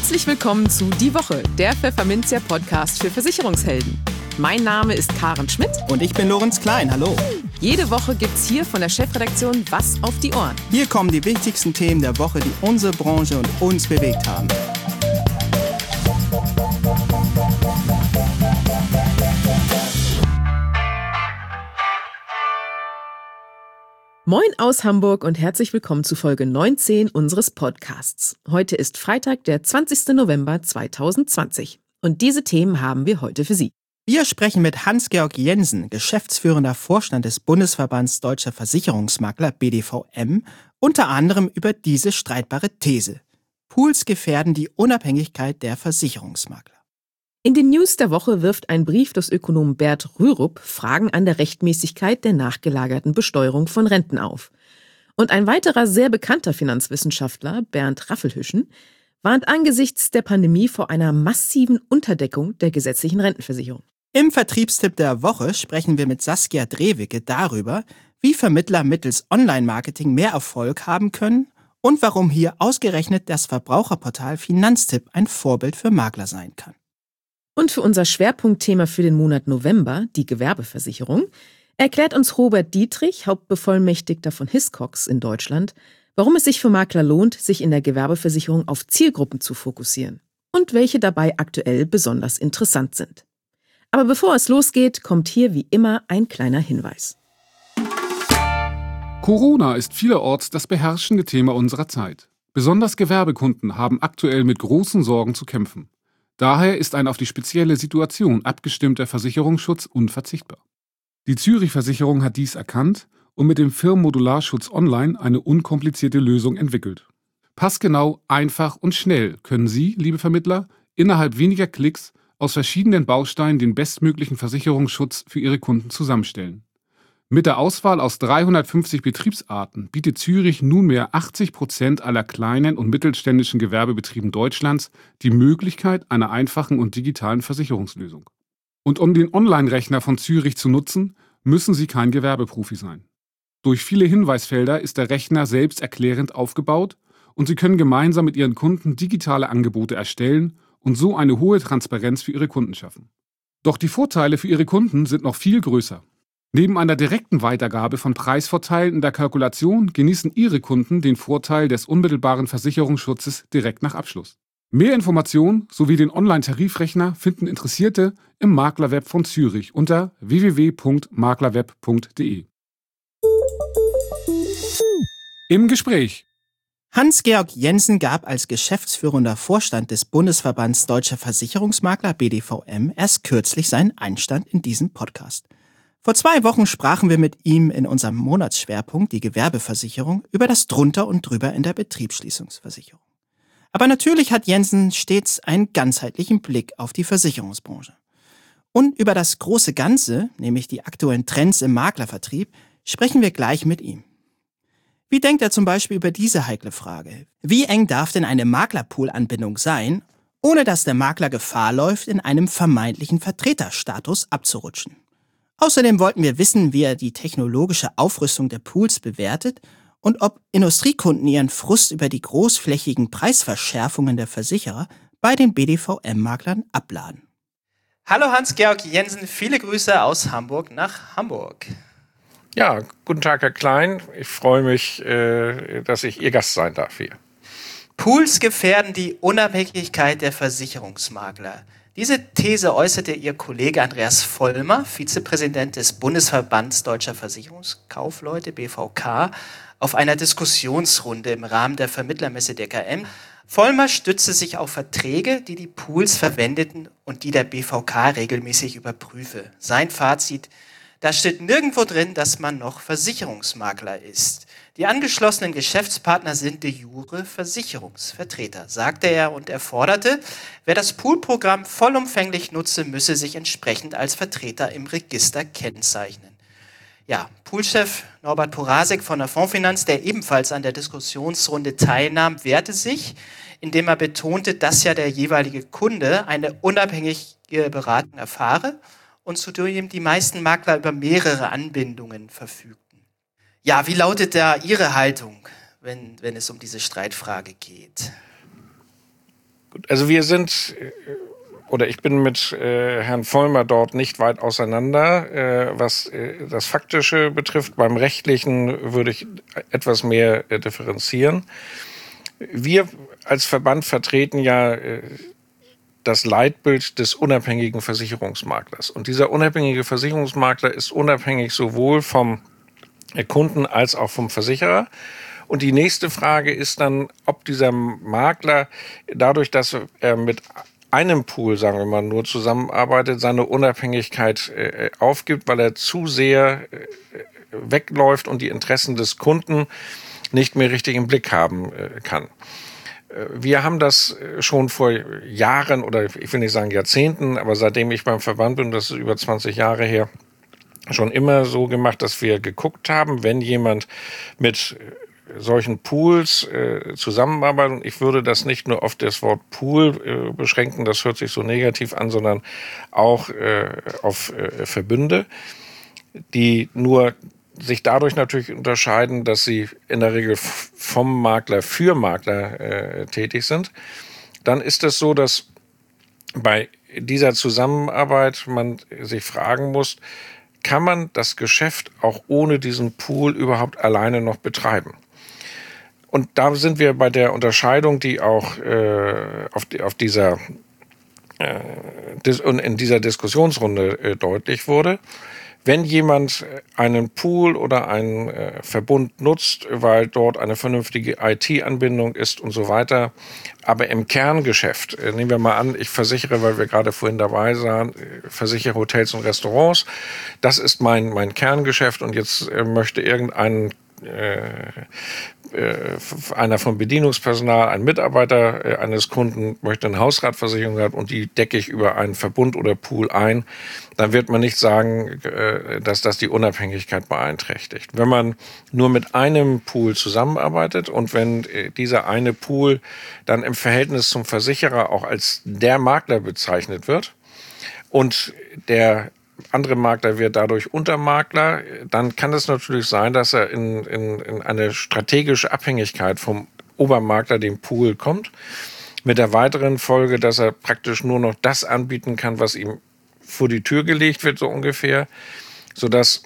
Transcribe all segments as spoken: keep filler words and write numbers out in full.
Herzlich willkommen zu Die Woche, der Pfefferminzia-Podcast für Versicherungshelden. Mein Name ist Karen Schmidt. Und ich bin Lorenz Klein, hallo. Jede Woche gibt's hier von der Chefredaktion was auf die Ohren. Hier kommen die wichtigsten Themen der Woche, die unsere Branche und uns bewegt haben. Moin aus Hamburg und herzlich willkommen zu Folge neunzehn unseres Podcasts. Heute ist Freitag, der zwanzigster November zweitausendzwanzig. Und diese Themen haben wir heute für Sie. Wir sprechen mit Hans-Georg Jensen, geschäftsführender Vorstand des Bundesverbands Deutscher Versicherungsmakler B D V M, unter anderem über diese streitbare These: Pools gefährden die Unabhängigkeit der Versicherungsmakler. In den News der Woche wirft ein Brief des Ökonomen Bert Rürup Fragen an der Rechtmäßigkeit der nachgelagerten Besteuerung von Renten auf. Und ein weiterer sehr bekannter Finanzwissenschaftler, Bernd Raffelhüschen, warnt angesichts der Pandemie vor einer massiven Unterdeckung der gesetzlichen Rentenversicherung. Im Vertriebstipp der Woche sprechen wir mit Saskia Drewicke darüber, wie Vermittler mittels Online-Marketing mehr Erfolg haben können und warum hier ausgerechnet das Verbraucherportal Finanztipp ein Vorbild für Makler sein kann. Und für unser Schwerpunktthema für den Monat November, die Gewerbeversicherung, erklärt uns Robert Dietrich, Hauptbevollmächtigter von Hiscox in Deutschland, warum es sich für Makler lohnt, sich in der Gewerbeversicherung auf Zielgruppen zu fokussieren und welche dabei aktuell besonders interessant sind. Aber bevor es losgeht, kommt hier wie immer ein kleiner Hinweis. Corona ist vielerorts das beherrschende Thema unserer Zeit. Besonders Gewerbekunden haben aktuell mit großen Sorgen zu kämpfen. Daher ist ein auf die spezielle Situation abgestimmter Versicherungsschutz unverzichtbar. Die Zürich-Versicherung hat dies erkannt und mit dem Firmenmodularschutz Online eine unkomplizierte Lösung entwickelt. Passgenau, einfach und schnell können Sie, liebe Vermittler, innerhalb weniger Klicks aus verschiedenen Bausteinen den bestmöglichen Versicherungsschutz für Ihre Kunden zusammenstellen. Mit der Auswahl aus dreihundertfünfzig Betriebsarten bietet Zürich nunmehr achtzig Prozent aller kleinen und mittelständischen Gewerbebetrieben Deutschlands die Möglichkeit einer einfachen und digitalen Versicherungslösung. Und um den Online-Rechner von Zürich zu nutzen, müssen Sie kein Gewerbeprofi sein. Durch viele Hinweisfelder ist der Rechner selbsterklärend aufgebaut und Sie können gemeinsam mit Ihren Kunden digitale Angebote erstellen und so eine hohe Transparenz für Ihre Kunden schaffen. Doch die Vorteile für Ihre Kunden sind noch viel größer. Neben einer direkten Weitergabe von Preisvorteilen in der Kalkulation genießen Ihre Kunden den Vorteil des unmittelbaren Versicherungsschutzes direkt nach Abschluss. Mehr Informationen sowie den Online-Tarifrechner finden Interessierte im Maklerweb von Zürich unter w w w punkt maklerweb punkt d e. Im Gespräch. Hans-Georg Jensen gab als geschäftsführender Vorstand des Bundesverbands Deutscher Versicherungsmakler B D V M erst kürzlich seinen Einstand in diesem Podcast. Vor zwei Wochen sprachen wir mit ihm in unserem Monatsschwerpunkt, die Gewerbeversicherung, über das Drunter und Drüber in der Betriebsschließungsversicherung. Aber natürlich hat Jensen stets einen ganzheitlichen Blick auf die Versicherungsbranche. Und über das große Ganze, nämlich die aktuellen Trends im Maklervertrieb, sprechen wir gleich mit ihm. Wie denkt er zum Beispiel über diese heikle Frage? Wie eng darf denn eine Maklerpool-Anbindung sein, ohne dass der Makler Gefahr läuft, in einem vermeintlichen Vertreterstatus abzurutschen? Außerdem wollten wir wissen, wie er die technologische Aufrüstung der Pools bewertet und ob Industriekunden ihren Frust über die großflächigen Preisverschärfungen der Versicherer bei den B D V M-Maklern abladen. Hallo Hans-Georg Jensen, viele Grüße aus Hamburg nach Hamburg. Ja, guten Tag, Herr Klein. Ich freue mich, dass ich Ihr Gast sein darf hier. Pools gefährden die Unabhängigkeit der Versicherungsmakler. Diese These äußerte Ihr Kollege Andreas Vollmer, Vizepräsident des Bundesverbands Deutscher Versicherungskaufleute B V K, auf einer Diskussionsrunde im Rahmen der Vermittlermesse der K M. Vollmer stützte sich auf Verträge, die die Pools verwendeten und die der B V K regelmäßig überprüfe. Sein Fazit: Da steht nirgendwo drin, dass man noch Versicherungsmakler ist. Die angeschlossenen Geschäftspartner sind de jure Versicherungsvertreter, sagte er und er forderte, wer das Poolprogramm vollumfänglich nutze, müsse sich entsprechend als Vertreter im Register kennzeichnen. Ja, Poolchef Norbert Porasek von der Fondsfinanz, der ebenfalls an der Diskussionsrunde teilnahm, wehrte sich, indem er betonte, dass ja der jeweilige Kunde eine unabhängige Beratung erfahre und zudem die meisten Makler über mehrere Anbindungen verfügten. Ja, wie lautet da Ihre Haltung, wenn, wenn es um diese Streitfrage geht? Also wir sind, oder ich bin mit äh, Herrn Vollmer dort nicht weit auseinander, äh, was äh, das Faktische betrifft. Beim Rechtlichen würde ich etwas mehr äh, differenzieren. Wir als Verband vertreten ja äh, das Leitbild des unabhängigen Versicherungsmaklers. Und dieser unabhängige Versicherungsmakler ist unabhängig sowohl vom Kunden als auch vom Versicherer. Und die nächste Frage ist dann, ob dieser Makler dadurch, dass er mit einem Pool, sagen wir mal, nur zusammenarbeitet, seine Unabhängigkeit äh, aufgibt, weil er zu sehr äh, wegläuft und die Interessen des Kunden nicht mehr richtig im Blick haben äh, kann. Wir haben das schon vor Jahren oder ich will nicht sagen Jahrzehnten, aber seitdem ich beim Verband bin, das ist über zwanzig Jahre her, schon immer so gemacht, dass wir geguckt haben, wenn jemand mit solchen Pools äh, zusammenarbeitet, und ich würde das nicht nur auf das Wort Pool äh, beschränken, das hört sich so negativ an, sondern auch äh, auf äh, Verbünde, die nur sich dadurch natürlich unterscheiden, dass sie in der Regel vom Makler für Makler äh, tätig sind, dann ist es so, dass bei dieser Zusammenarbeit man sich fragen muss, kann man das Geschäft auch ohne diesen Pool überhaupt alleine noch betreiben? Und da sind wir bei der Unterscheidung, die auch äh, auf, die, auf dieser äh, dis- und in dieser Diskussionsrunde äh, deutlich wurde. Wenn jemand einen Pool oder einen äh, Verbund nutzt, weil dort eine vernünftige I T-Anbindung ist und so weiter, aber im Kerngeschäft, äh, nehmen wir mal an, ich versichere, weil wir gerade vorhin dabei waren, äh, versichere Hotels und Restaurants, das ist mein, mein Kerngeschäft und jetzt äh, möchte irgendein äh, äh, einer vom Bedienungspersonal, ein Mitarbeiter äh, eines Kunden möchte eine Hausratversicherung haben und die decke ich über einen Verbund oder Pool ein, dann wird man nicht sagen, äh, dass das die Unabhängigkeit beeinträchtigt. Wenn man nur mit einem Pool zusammenarbeitet und wenn äh, dieser eine Pool dann im Verhältnis zum Versicherer auch als der Makler bezeichnet wird und der andere Makler wird dadurch Untermakler, dann kann es natürlich sein, dass er in, in, in eine strategische Abhängigkeit vom Obermakler, dem Pool, kommt. Mit der weiteren Folge, dass er praktisch nur noch das anbieten kann, was ihm vor die Tür gelegt wird, so ungefähr, sodass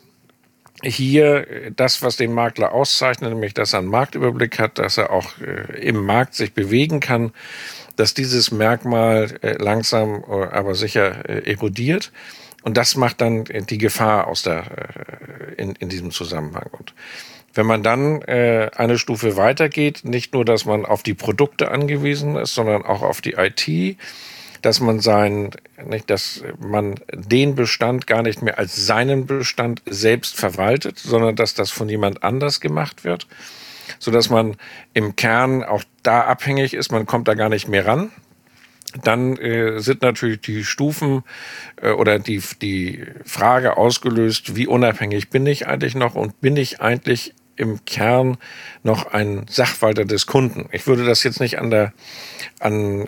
hier das, was den Makler auszeichnet, nämlich dass er einen Marktüberblick hat, dass er auch äh, im Markt sich bewegen kann, dass dieses Merkmal äh, langsam, äh, aber sicher äh, erodiert. Und das macht dann die Gefahr aus der, in, in diesem Zusammenhang. Und wenn man dann äh, eine Stufe weitergeht, nicht nur, dass man auf die Produkte angewiesen ist, sondern auch auf die I T, dass man sein, nicht, dass man den Bestand gar nicht mehr als seinen Bestand selbst verwaltet, sondern dass das von jemand anders gemacht wird, sodass man im Kern auch da abhängig ist, man kommt da gar nicht mehr ran. Dann äh, sind natürlich die Stufen äh, oder die, die Frage ausgelöst, wie unabhängig bin ich eigentlich noch und bin ich eigentlich im Kern noch ein Sachwalter des Kunden? Ich würde das jetzt nicht an der, an,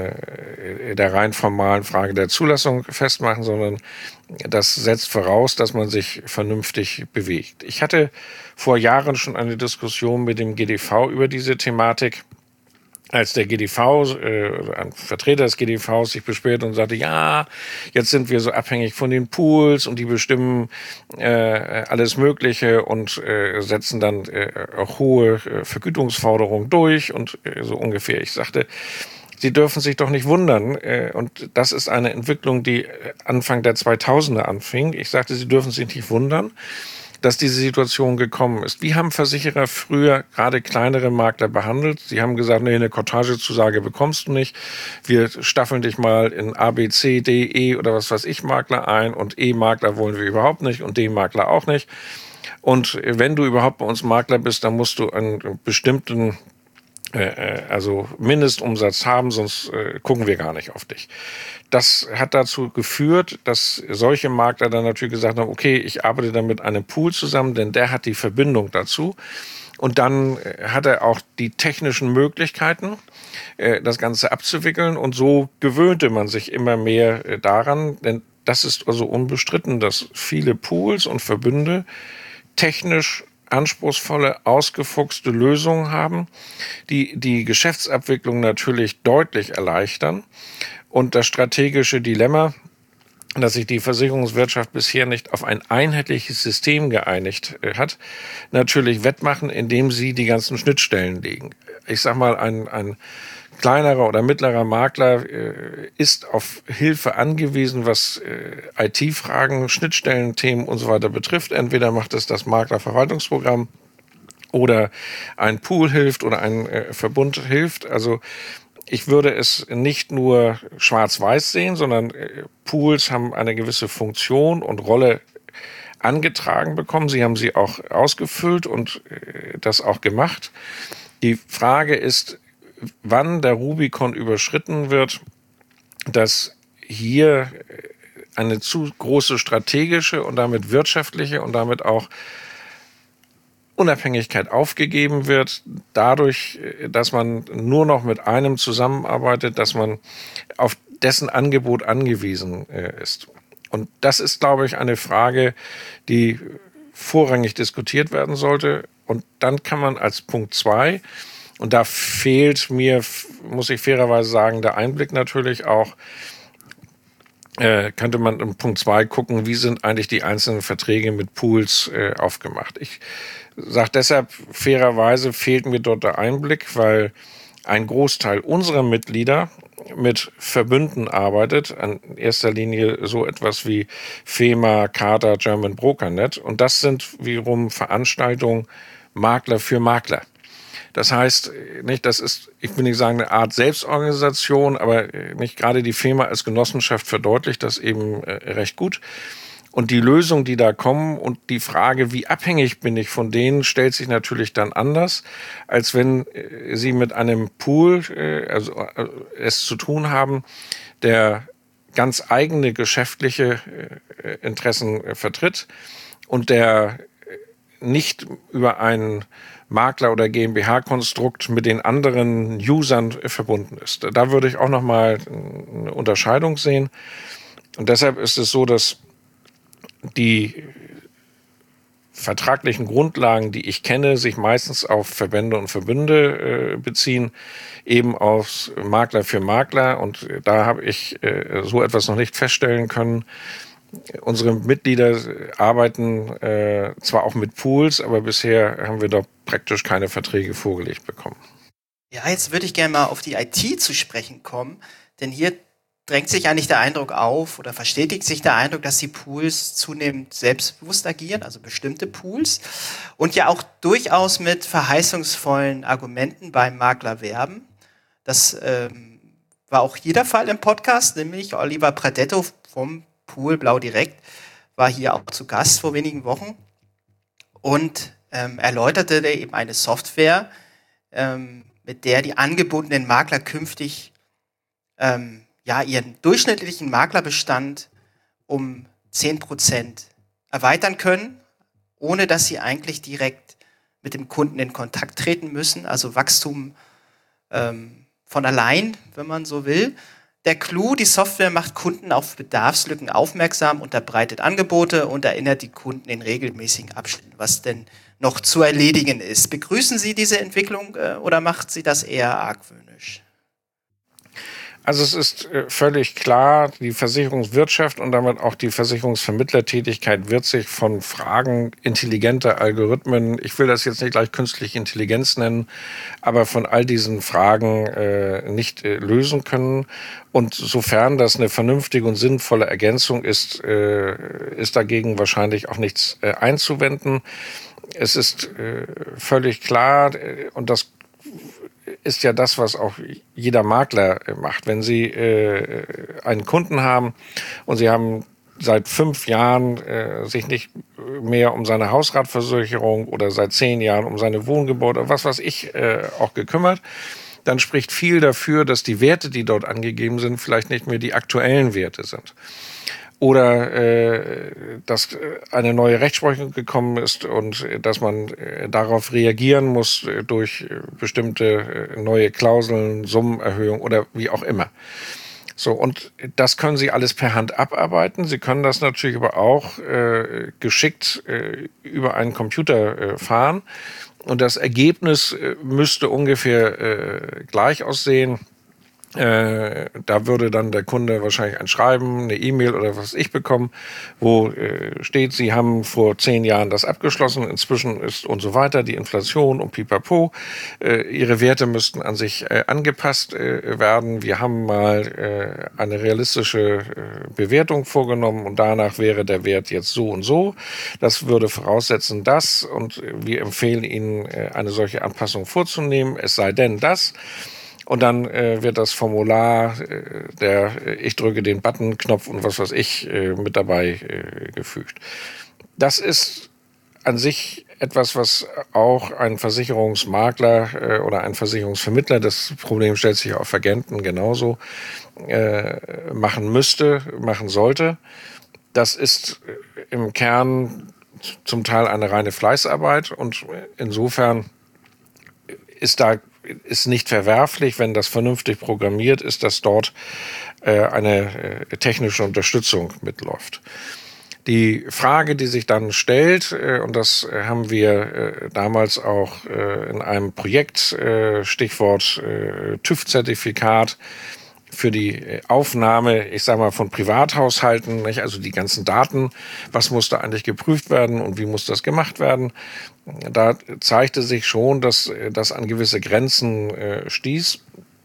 äh, der rein formalen Frage der Zulassung festmachen, sondern das setzt voraus, dass man sich vernünftig bewegt. Ich hatte vor Jahren schon eine Diskussion mit dem G D V über diese Thematik, als der G D V, äh, ein Vertreter des G D Vs sich beschwert und sagte, ja, jetzt sind wir so abhängig von den Pools und die bestimmen äh, alles Mögliche und äh, setzen dann äh, auch hohe äh, Vergütungsforderungen durch und äh, so ungefähr. Ich sagte, Sie dürfen sich doch nicht wundern. Äh, und das ist eine Entwicklung, die Anfang der zweitausender anfing. Ich sagte, Sie dürfen sich nicht wundern, dass diese Situation gekommen ist. Wie haben Versicherer früher gerade kleinere Makler behandelt? Sie haben gesagt, nee, eine Courtagezusage bekommst du nicht. Wir staffeln dich mal in A, B, C, D, E oder was weiß ich Makler ein und E-Makler wollen wir überhaupt nicht und D-Makler auch nicht. Und wenn du überhaupt bei uns Makler bist, dann musst du einen bestimmten also Mindestumsatz haben, sonst äh, gucken wir gar nicht auf dich. Das hat dazu geführt, dass solche Makler dann natürlich gesagt haben, okay, ich arbeite dann mit einem Pool zusammen, denn der hat die Verbindung dazu. Und dann äh, hat er auch die technischen Möglichkeiten, äh, das Ganze abzuwickeln. Und so gewöhnte man sich immer mehr äh, daran, denn das ist also unbestritten, dass viele Pools und Verbünde technisch anspruchsvolle, ausgefuchste Lösungen haben, die die Geschäftsabwicklung natürlich deutlich erleichtern und das strategische Dilemma, dass sich die Versicherungswirtschaft bisher nicht auf ein einheitliches System geeinigt hat, natürlich wettmachen, indem sie die ganzen Schnittstellen legen. Ich sag mal, ein, ein kleinerer oder mittlerer Makler äh, ist auf Hilfe angewiesen, was äh, I T-Fragen, Schnittstellenthemen und so weiter betrifft. Entweder macht es das Maklerverwaltungsprogramm oder ein Pool hilft oder ein äh, Verbund hilft. Also ich würde es nicht nur schwarz-weiß sehen, sondern äh, Pools haben eine gewisse Funktion und Rolle angetragen bekommen. Sie haben sie auch ausgefüllt und äh, das auch gemacht. Die Frage ist, wann der Rubikon überschritten wird, dass hier eine zu große strategische und damit wirtschaftliche und damit auch Unabhängigkeit aufgegeben wird, dadurch, dass man nur noch mit einem zusammenarbeitet, dass man auf dessen Angebot angewiesen ist. Und das ist, glaube ich, eine Frage, die vorrangig diskutiert werden sollte. Und dann kann man als Punkt zwei, und da fehlt mir, muss ich fairerweise sagen, der Einblick natürlich auch, äh, könnte man in Punkt zwei gucken, wie sind eigentlich die einzelnen Verträge mit Pools äh, aufgemacht. Ich sage deshalb, fairerweise fehlt mir dort der Einblick, weil ein Großteil unserer Mitglieder mit Verbünden arbeitet, in erster Linie so etwas wie FEMA, CADA, German BrokerNet. Und das sind wiederum Veranstaltungen Makler für Makler. Das heißt, nicht, das ist, ich will nicht sagen, eine Art Selbstorganisation, aber nicht gerade die FEMA als Genossenschaft verdeutlicht das eben recht gut. Und die Lösungen, die da kommen und die Frage, wie abhängig bin ich von denen, stellt sich natürlich dann anders, als wenn Sie mit einem Pool also, es zu tun haben, der ganz eigene geschäftliche Interessen vertritt und der nicht über einen Makler- oder GmbH-Konstrukt mit den anderen Usern verbunden ist. Da würde ich auch noch mal eine Unterscheidung sehen. Und deshalb ist es so, dass die vertraglichen Grundlagen, die ich kenne, sich meistens auf Verbände und Verbünde äh, beziehen, eben aus Makler für Makler. Und da habe ich äh, so etwas noch nicht feststellen können. Unsere Mitglieder arbeiten äh, zwar auch mit Pools, aber bisher haben wir da praktisch keine Verträge vorgelegt bekommen. Ja, jetzt würde ich gerne mal auf die I T zu sprechen kommen, denn hier drängt sich eigentlich der Eindruck auf oder verstetigt sich der Eindruck, dass die Pools zunehmend selbstbewusst agieren, also bestimmte Pools, und ja auch durchaus mit verheißungsvollen Argumenten beim Makler werben. Das ähm, war auch hier der Fall im Podcast, nämlich Oliver Pradetto vom Pool Blau Direkt war hier auch zu Gast vor wenigen Wochen und ähm, erläuterte eben eine Software, ähm, mit der die angebotenen Makler künftig ähm, ja, ihren durchschnittlichen Maklerbestand um zehn Prozent erweitern können, ohne dass sie eigentlich direkt mit dem Kunden in Kontakt treten müssen. Also Wachstum ähm, von allein, wenn man so will. Der Clou, die Software macht Kunden auf Bedarfslücken aufmerksam, unterbreitet Angebote und erinnert die Kunden in regelmäßigen Abständen, was denn noch zu erledigen ist. Begrüßen Sie diese Entwicklung äh, oder macht Sie das eher argwöhnisch? Also es ist völlig klar, die Versicherungswirtschaft und damit auch die Versicherungsvermittlertätigkeit wird sich von Fragen intelligenter Algorithmen, ich will das jetzt nicht gleich künstliche Intelligenz nennen, aber von all diesen Fragen äh, nicht äh, lösen können. Und sofern das eine vernünftige und sinnvolle Ergänzung ist, äh, ist dagegen wahrscheinlich auch nichts äh, einzuwenden. Es ist äh, völlig klar, äh, und das ist ja das, was auch jeder Makler macht. Wenn Sie äh, einen Kunden haben und Sie haben seit fünf Jahren äh, sich nicht mehr um seine Hausratversicherung oder seit zehn Jahren um seine Wohngebäude, was weiß ich, äh, auch gekümmert, dann spricht viel dafür, dass die Werte, die dort angegeben sind, vielleicht nicht mehr die aktuellen Werte sind. Oder äh, dass eine neue Rechtsprechung gekommen ist und äh, dass man äh, darauf reagieren muss äh, durch äh, bestimmte äh, neue Klauseln, Summenerhöhung oder wie auch immer. So, und das können Sie alles per Hand abarbeiten. Sie können das natürlich aber auch äh, geschickt äh, über einen Computer äh, fahren. Und das Ergebnis äh, müsste ungefähr äh, gleich aussehen. Äh, da würde dann der Kunde wahrscheinlich ein Schreiben, eine E-Mail oder was ich bekommen, wo äh, steht, Sie haben vor zehn Jahren das abgeschlossen, inzwischen ist und so weiter, die Inflation und pipapo. Äh, Ihre Werte müssten an sich äh, angepasst äh, werden. Wir haben mal äh, eine realistische äh, Bewertung vorgenommen und danach wäre der Wert jetzt so und so. Das würde voraussetzen, das und wir empfehlen Ihnen, äh, eine solche Anpassung vorzunehmen, es sei denn das. Und dann äh, wird das Formular, äh, der äh, ich drücke den Button-Knopf und was weiß ich, äh, mit dabei äh, gefügt. Das ist an sich etwas, was auch ein Versicherungsmakler äh, oder ein Versicherungsvermittler, das Problem stellt sich auf Agenten genauso, äh, machen müsste, machen sollte. Das ist im Kern zum Teil eine reine Fleißarbeit und insofern ist da ist nicht verwerflich, wenn das vernünftig programmiert ist, dass dort äh, eine äh, technische Unterstützung mitläuft. Die Frage, die sich dann stellt, äh, und das haben wir äh, damals auch äh, in einem Projekt, äh, Stichwort äh, TÜV-Zertifikat, für die Aufnahme, ich sage mal, von Privathaushalten, nicht? Also die ganzen Daten, was muss da eigentlich geprüft werden und wie muss das gemacht werden? Da zeigte sich schon, dass das an gewisse Grenzen äh, stieß.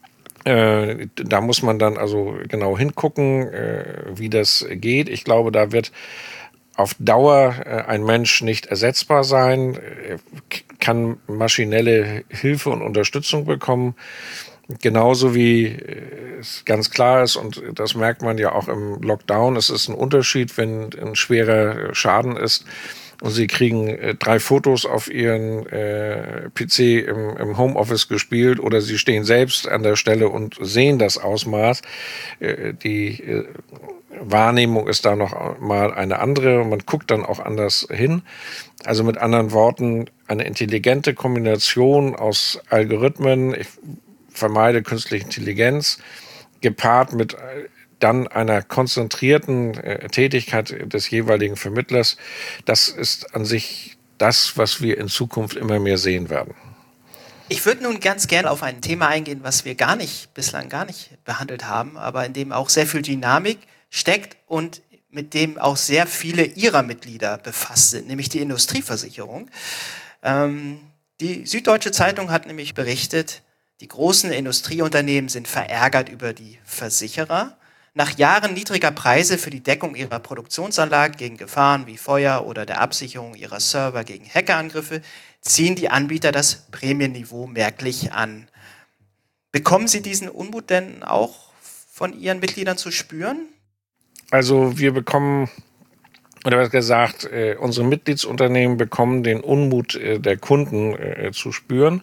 Äh, da muss man dann also genau hingucken, äh, wie das geht. Ich glaube, da wird auf Dauer äh, ein Mensch nicht ersetzbar sein, er kann maschinelle Hilfe und Unterstützung bekommen. Genauso wie es ganz klar ist, und das merkt man ja auch im Lockdown, es ist ein Unterschied, wenn ein schwerer Schaden ist und Sie kriegen äh, drei Fotos auf Ihren äh, P C im, im Homeoffice gespielt oder Sie stehen selbst an der Stelle und sehen das Ausmaß. Äh, die äh, Wahrnehmung ist da noch mal eine andere und man guckt dann auch anders hin. Also mit anderen Worten, eine intelligente Kombination aus Algorithmen, ich vermeide künstliche Intelligenz, gepaart mit dann einer konzentrierten äh, Tätigkeit des jeweiligen Vermittlers, das ist an sich das, was wir in Zukunft immer mehr sehen werden. Ich würde nun ganz gerne auf ein Thema eingehen, was wir gar nicht, bislang gar nicht behandelt haben, aber in dem auch sehr viel Dynamik steckt und mit dem auch sehr viele Ihrer Mitglieder befasst sind, nämlich die Industrieversicherung. Ähm, die Süddeutsche Zeitung hat nämlich berichtet, die großen Industrieunternehmen sind verärgert über die Versicherer. Nach Jahren niedriger Preise für die Deckung ihrer Produktionsanlagen gegen Gefahren wie Feuer oder der Absicherung ihrer Server gegen Hackerangriffe ziehen die Anbieter das Prämienniveau merklich an. Bekommen Sie diesen Unmut denn auch von Ihren Mitgliedern zu spüren? Also wir bekommen, oder was gesagt, äh, unsere Mitgliedsunternehmen bekommen den Unmut äh, der Kunden äh, zu spüren.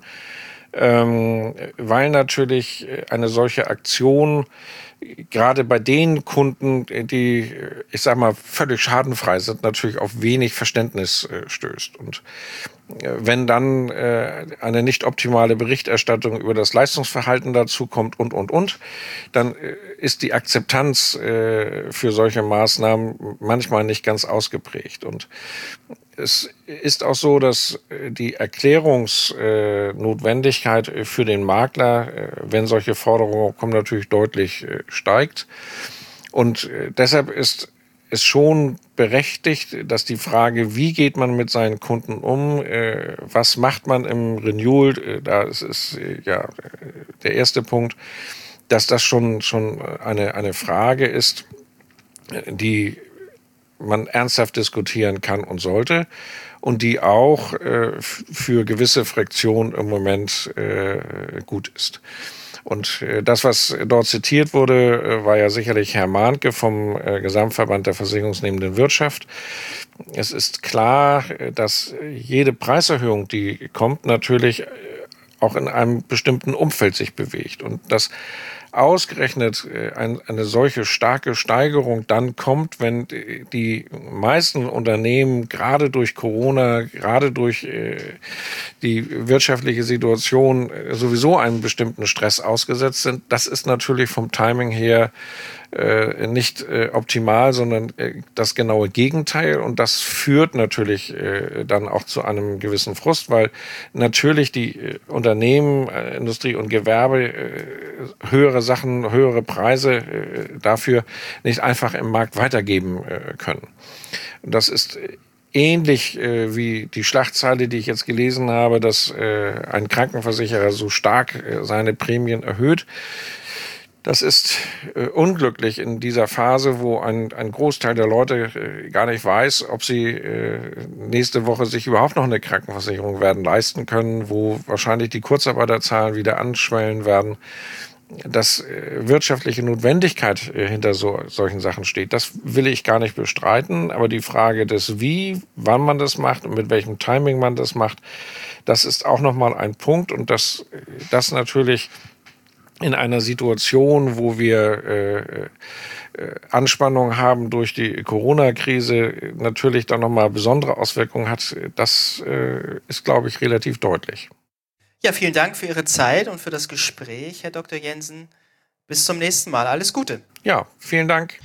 Ähm, weil natürlich eine solche Aktion gerade bei den Kunden, die, ich sag mal, völlig schadenfrei sind, natürlich auf wenig Verständnis äh, stößt. Und äh, wenn dann äh, eine nicht optimale Berichterstattung über das Leistungsverhalten dazu kommt und, und, und, dann äh, ist die Akzeptanz äh, für solche Maßnahmen manchmal nicht ganz ausgeprägt. Und es ist auch so, dass die Erklärungsnotwendigkeit für den Makler, wenn solche Forderungen kommen, natürlich deutlich steigt. Und deshalb ist es schon berechtigt, dass die Frage, wie geht man mit seinen Kunden um, was macht man im Renewal, da ist ja der erste Punkt, dass das schon, schon eine, eine Frage ist, die man ernsthaft diskutieren kann und sollte und die auch äh, für gewisse Fraktionen im Moment äh, gut ist. Und äh, das, was dort zitiert wurde, äh, war ja sicherlich Herr Mahnke vom äh, Gesamtverband der versicherungsnehmenden Wirtschaft. Es ist klar, dass jede Preiserhöhung, die kommt, natürlich auch in einem bestimmten Umfeld sich bewegt und dass ausgerechnet ein, eine solche starke Steigerung dann kommt, wenn die meisten Unternehmen gerade durch Corona, gerade durch die wirtschaftliche Situation sowieso einem bestimmten Stress ausgesetzt sind. Das ist natürlich vom Timing her Äh, nicht äh, optimal, sondern äh, das genaue Gegenteil. Und das führt natürlich äh, dann auch zu einem gewissen Frust, weil natürlich die äh, Unternehmen, äh, Industrie und Gewerbe äh, höhere Sachen, höhere Preise äh, dafür nicht einfach im Markt weitergeben äh, können. Und das ist ähnlich äh, wie die Schlagzeile, die ich jetzt gelesen habe, dass äh, ein Krankenversicherer so stark äh, seine Prämien erhöht. Das ist äh, unglücklich in dieser Phase, wo ein, ein Großteil der Leute äh, gar nicht weiß, ob sie äh, nächste Woche sich überhaupt noch eine Krankenversicherung werden leisten können, wo wahrscheinlich die Kurzarbeiterzahlen wieder anschwellen werden. Dass äh, wirtschaftliche Notwendigkeit äh, hinter so, solchen Sachen steht, das will ich gar nicht bestreiten. Aber die Frage des Wie, wann man das macht und mit welchem Timing man das macht, das ist auch nochmal ein Punkt. Und das, das natürlich in einer Situation, wo wir äh, äh, Anspannung haben durch die Corona-Krise, natürlich dann nochmal besondere Auswirkungen hat, das äh, ist, glaube ich, relativ deutlich. Ja, vielen Dank für Ihre Zeit und für das Gespräch, Herr Doktor Jensen. Bis zum nächsten Mal. Alles Gute. Ja, vielen Dank.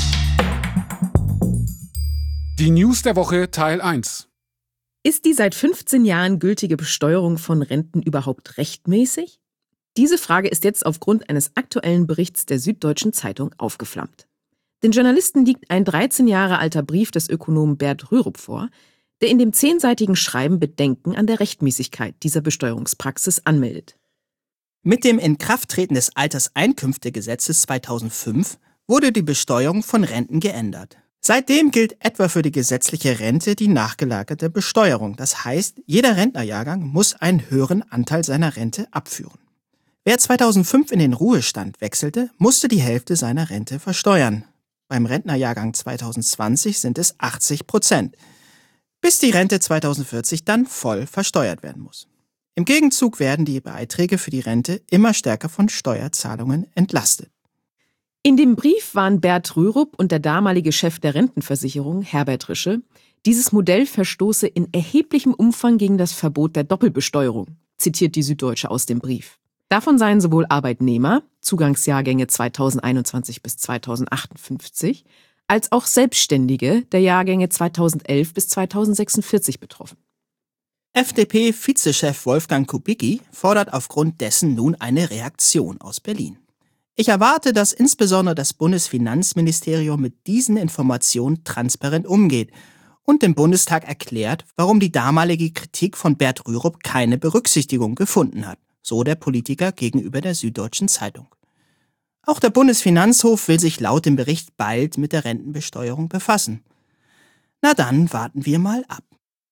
Die News der Woche Teil eins. Ist die seit fünfzehn Jahren gültige Besteuerung von Renten überhaupt rechtmäßig? Diese Frage ist jetzt aufgrund eines aktuellen Berichts der Süddeutschen Zeitung aufgeflammt. Den Journalisten liegt ein dreizehn Jahre alter Brief des Ökonomen Bert Rürup vor, der in dem zehnseitigen Schreiben Bedenken an der Rechtmäßigkeit dieser Besteuerungspraxis anmeldet. Mit dem Inkrafttreten des Alterseinkünftegesetzes zweitausendfünf wurde die Besteuerung von Renten geändert. Seitdem gilt etwa für die gesetzliche Rente die nachgelagerte Besteuerung. Das heißt, jeder Rentnerjahrgang muss einen höheren Anteil seiner Rente abführen. Wer zweitausendfünf in den Ruhestand wechselte, musste die Hälfte seiner Rente versteuern. Beim Rentnerjahrgang zweitausendzwanzig sind es achtzig Prozent, bis die Rente zweitausendvierzig dann voll versteuert werden muss. Im Gegenzug werden die Beiträge für die Rente immer stärker von Steuerzahlungen entlastet. In dem Brief waren Bert Rürup und der damalige Chef der Rentenversicherung, Herbert Rische, dieses Modell verstoße in erheblichem Umfang gegen das Verbot der Doppelbesteuerung, zitiert die Süddeutsche aus dem Brief. Davon seien sowohl Arbeitnehmer, Zugangsjahrgänge zweitausendeinundzwanzig bis zweitausendachtundfünfzig, als auch Selbstständige der Jahrgänge zweitausendelf bis zweitausendsechsundvierzig betroffen. F D P-Vizechef Wolfgang Kubicki fordert aufgrund dessen nun eine Reaktion aus Berlin. Ich erwarte, dass insbesondere das Bundesfinanzministerium mit diesen Informationen transparent umgeht und dem Bundestag erklärt, warum die damalige Kritik von Bert Rürup keine Berücksichtigung gefunden hat. So der Politiker gegenüber der Süddeutschen Zeitung. Auch der Bundesfinanzhof will sich laut dem Bericht bald mit der Rentenbesteuerung befassen. Na dann warten wir mal ab.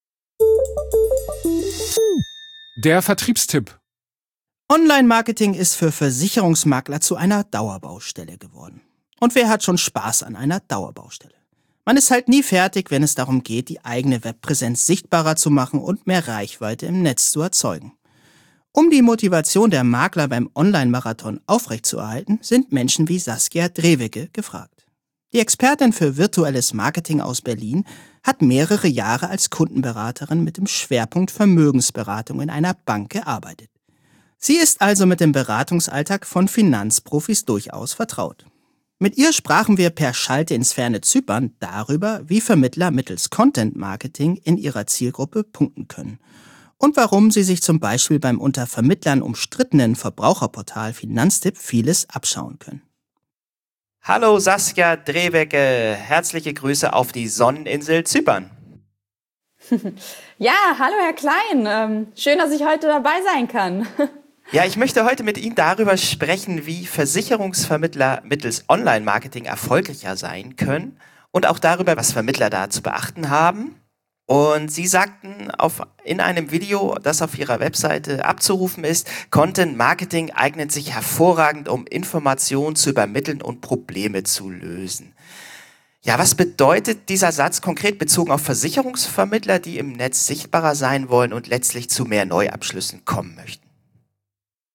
Der Vertriebstipp. Online-Marketing ist für Versicherungsmakler zu einer Dauerbaustelle geworden. Und wer hat schon Spaß an einer Dauerbaustelle? Man ist halt nie fertig, wenn es darum geht, die eigene Webpräsenz sichtbarer zu machen und mehr Reichweite im Netz zu erzeugen. Um die Motivation der Makler beim Online-Marathon aufrechtzuerhalten, sind Menschen wie Saskia Drewecke gefragt. Die Expertin für virtuelles Marketing aus Berlin hat mehrere Jahre als Kundenberaterin mit dem Schwerpunkt Vermögensberatung in einer Bank gearbeitet. Sie ist also mit dem Beratungsalltag von Finanzprofis durchaus vertraut. Mit ihr sprachen wir per Schalte ins ferne Zypern darüber, wie Vermittler mittels Content-Marketing in ihrer Zielgruppe punkten können und warum sie sich zum Beispiel beim unter Vermittlern umstrittenen Verbraucherportal Finanztipp vieles abschauen können. Hallo Saskia Drewecke, herzliche Grüße auf die Sonneninsel Zypern. Ja, hallo Herr Klein, ähm, schön, dass ich heute dabei sein kann. Ja, ich möchte heute mit Ihnen darüber sprechen, wie Versicherungsvermittler mittels Online-Marketing erfolgreicher sein können und auch darüber, was Vermittler da zu beachten haben. Und Sie sagten auf, in einem Video, das auf Ihrer Webseite abzurufen ist, Content Marketing eignet sich hervorragend, um Informationen zu übermitteln und Probleme zu lösen. Ja, was bedeutet dieser Satz konkret bezogen auf Versicherungsvermittler, die im Netz sichtbarer sein wollen und letztlich zu mehr Neuabschlüssen kommen möchten?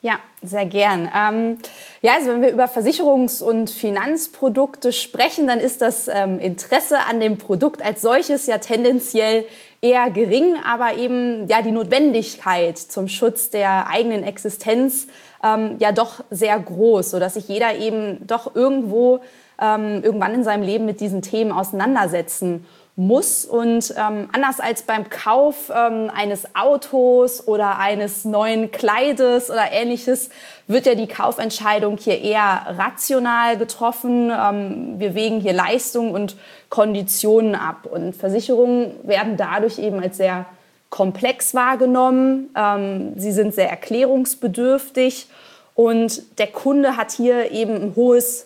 Ja, sehr gern. Ähm, ja, also wenn wir über Versicherungs- und Finanzprodukte sprechen, dann ist das ähm, Interesse an dem Produkt als solches ja tendenziell eher gering, aber eben ja die Notwendigkeit zum Schutz der eigenen Existenz ähm, ja doch sehr groß, sodass sich jeder eben doch irgendwo ähm, irgendwann in seinem Leben mit diesen Themen auseinandersetzen muss. Und ähm, anders als beim Kauf ähm, eines Autos oder eines neuen Kleides oder Ähnliches wird ja die Kaufentscheidung hier eher rational getroffen. Ähm, wir wägen hier Leistung und Konditionen ab. Und Versicherungen werden dadurch eben als sehr komplex wahrgenommen. Ähm, sie sind sehr erklärungsbedürftig und der Kunde hat hier eben ein hohes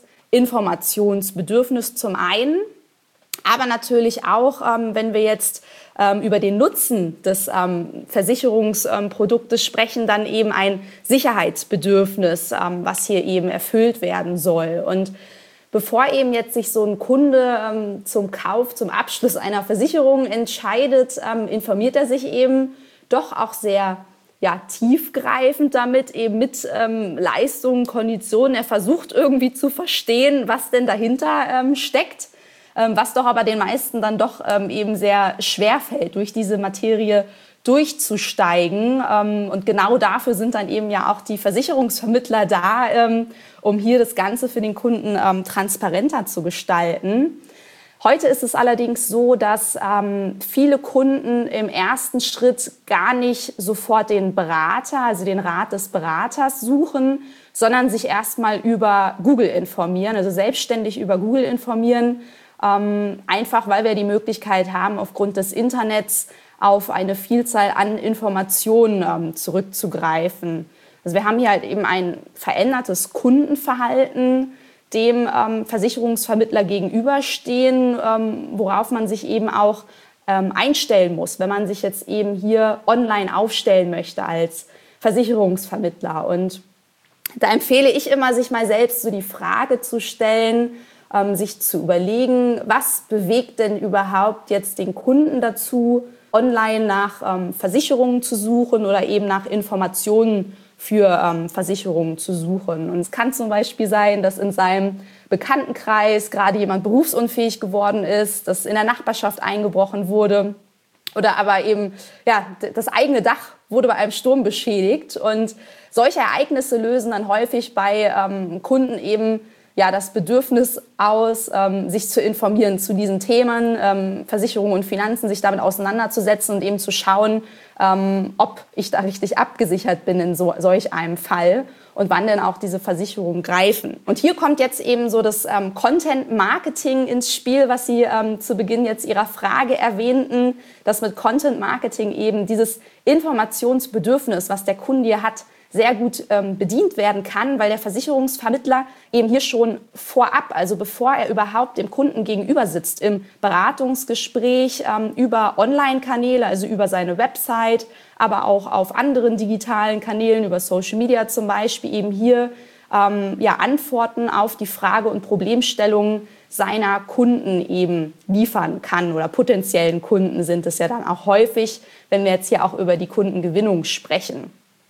Informationsbedürfnis zum einen. Aber natürlich auch, ähm, wenn wir jetzt ähm, über den Nutzen des ähm, Versicherungsproduktes sprechen, dann eben ein Sicherheitsbedürfnis, ähm, was hier eben erfüllt werden soll. Und bevor eben jetzt sich so ein Kunde ähm, zum Kauf, zum Abschluss einer Versicherung entscheidet, ähm, informiert er sich eben doch auch sehr ja, tiefgreifend damit, eben mit ähm, Leistungen, Konditionen. Er versucht irgendwie zu verstehen, was denn dahinter ähm, steckt. Was doch aber den meisten dann doch ähm, eben sehr schwer fällt, durch diese Materie durchzusteigen. Ähm, und genau dafür sind dann eben ja auch die Versicherungsvermittler da, ähm, um hier das Ganze für den Kunden ähm, transparenter zu gestalten. Heute ist es allerdings so, dass ähm, viele Kunden im ersten Schritt gar nicht sofort den Berater, also den Rat des Beraters suchen, sondern sich erstmal über Google informieren, also selbstständig über Google informieren, Ähm, einfach weil wir die Möglichkeit haben, aufgrund des Internets auf eine Vielzahl an Informationen ähm, zurückzugreifen. Also wir haben hier halt eben ein verändertes Kundenverhalten, dem ähm, Versicherungsvermittler gegenüberstehen, ähm, worauf man sich eben auch ähm, einstellen muss, wenn man sich jetzt eben hier online aufstellen möchte als Versicherungsvermittler. Und da empfehle ich immer, sich mal selbst so die Frage zu stellen, Ähm, sich zu überlegen, was bewegt denn überhaupt jetzt den Kunden dazu, online nach ähm, Versicherungen zu suchen oder eben nach Informationen für ähm, Versicherungen zu suchen. Und es kann zum Beispiel sein, dass in seinem Bekanntenkreis gerade jemand berufsunfähig geworden ist, dass in der Nachbarschaft eingebrochen wurde oder aber eben ja, das eigene Dach wurde bei einem Sturm beschädigt. Und solche Ereignisse lösen dann häufig bei ähm, Kunden eben ja, das Bedürfnis aus, ähm, sich zu informieren zu diesen Themen, ähm, Versicherungen und Finanzen, sich damit auseinanderzusetzen und eben zu schauen, ähm, ob ich da richtig abgesichert bin in so, solch einem Fall und wann denn auch diese Versicherungen greifen. Und hier kommt jetzt eben so das ähm, Content-Marketing ins Spiel, was Sie ähm, zu Beginn jetzt Ihrer Frage erwähnten, dass mit Content-Marketing eben dieses Informationsbedürfnis, was der Kunde hier hat, sehr gut ähm, bedient werden kann, weil der Versicherungsvermittler eben hier schon vorab, also bevor er überhaupt dem Kunden gegenüber sitzt, im Beratungsgespräch ähm, über Online-Kanäle, also über seine Website, aber auch auf anderen digitalen Kanälen, über Social Media zum Beispiel, eben hier ähm, ja, Antworten auf die Frage- und Problemstellungen seiner Kunden eben liefern kann oder potenziellen Kunden sind es ja dann auch häufig, wenn wir jetzt hier auch über die Kundengewinnung sprechen.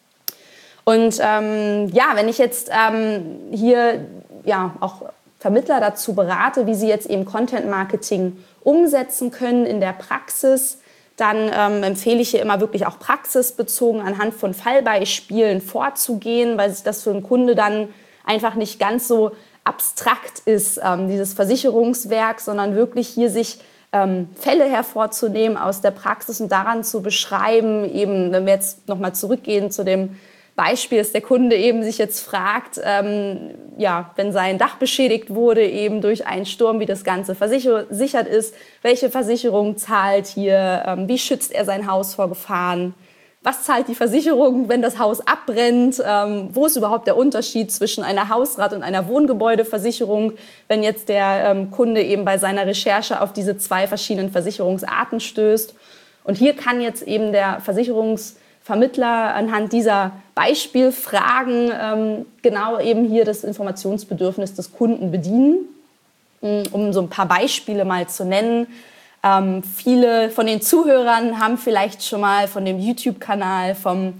Und ähm, ja, wenn ich jetzt ähm, hier ja auch Vermittler dazu berate, wie sie jetzt eben Content-Marketing umsetzen können in der Praxis, dann ähm, empfehle ich hier immer wirklich auch praxisbezogen anhand von Fallbeispielen vorzugehen, weil sich das für einen Kunde dann einfach nicht ganz so abstrakt ist, ähm, dieses Versicherungswerk, sondern wirklich hier sich ähm, Fälle hervorzunehmen aus der Praxis und daran zu beschreiben, eben, wenn wir jetzt nochmal zurückgehen zu dem Beispiel, dass der Kunde eben sich jetzt fragt, ähm, ja, wenn sein Dach beschädigt wurde eben durch einen Sturm, wie das Ganze versichert ist, welche Versicherung zahlt hier, ähm, wie schützt er sein Haus vor Gefahren, was zahlt die Versicherung, wenn das Haus abbrennt, ähm, wo ist überhaupt der Unterschied zwischen einer Hausrat- und einer Wohngebäudeversicherung, wenn jetzt der ähm, Kunde eben bei seiner Recherche auf diese zwei verschiedenen Versicherungsarten stößt. Und hier kann jetzt eben der Versicherungs Vermittler anhand dieser Beispielfragen ähm, genau eben hier das Informationsbedürfnis des Kunden bedienen. Um so ein paar Beispiele mal zu nennen. Ähm, viele von den Zuhörern haben vielleicht schon mal von dem YouTube-Kanal vom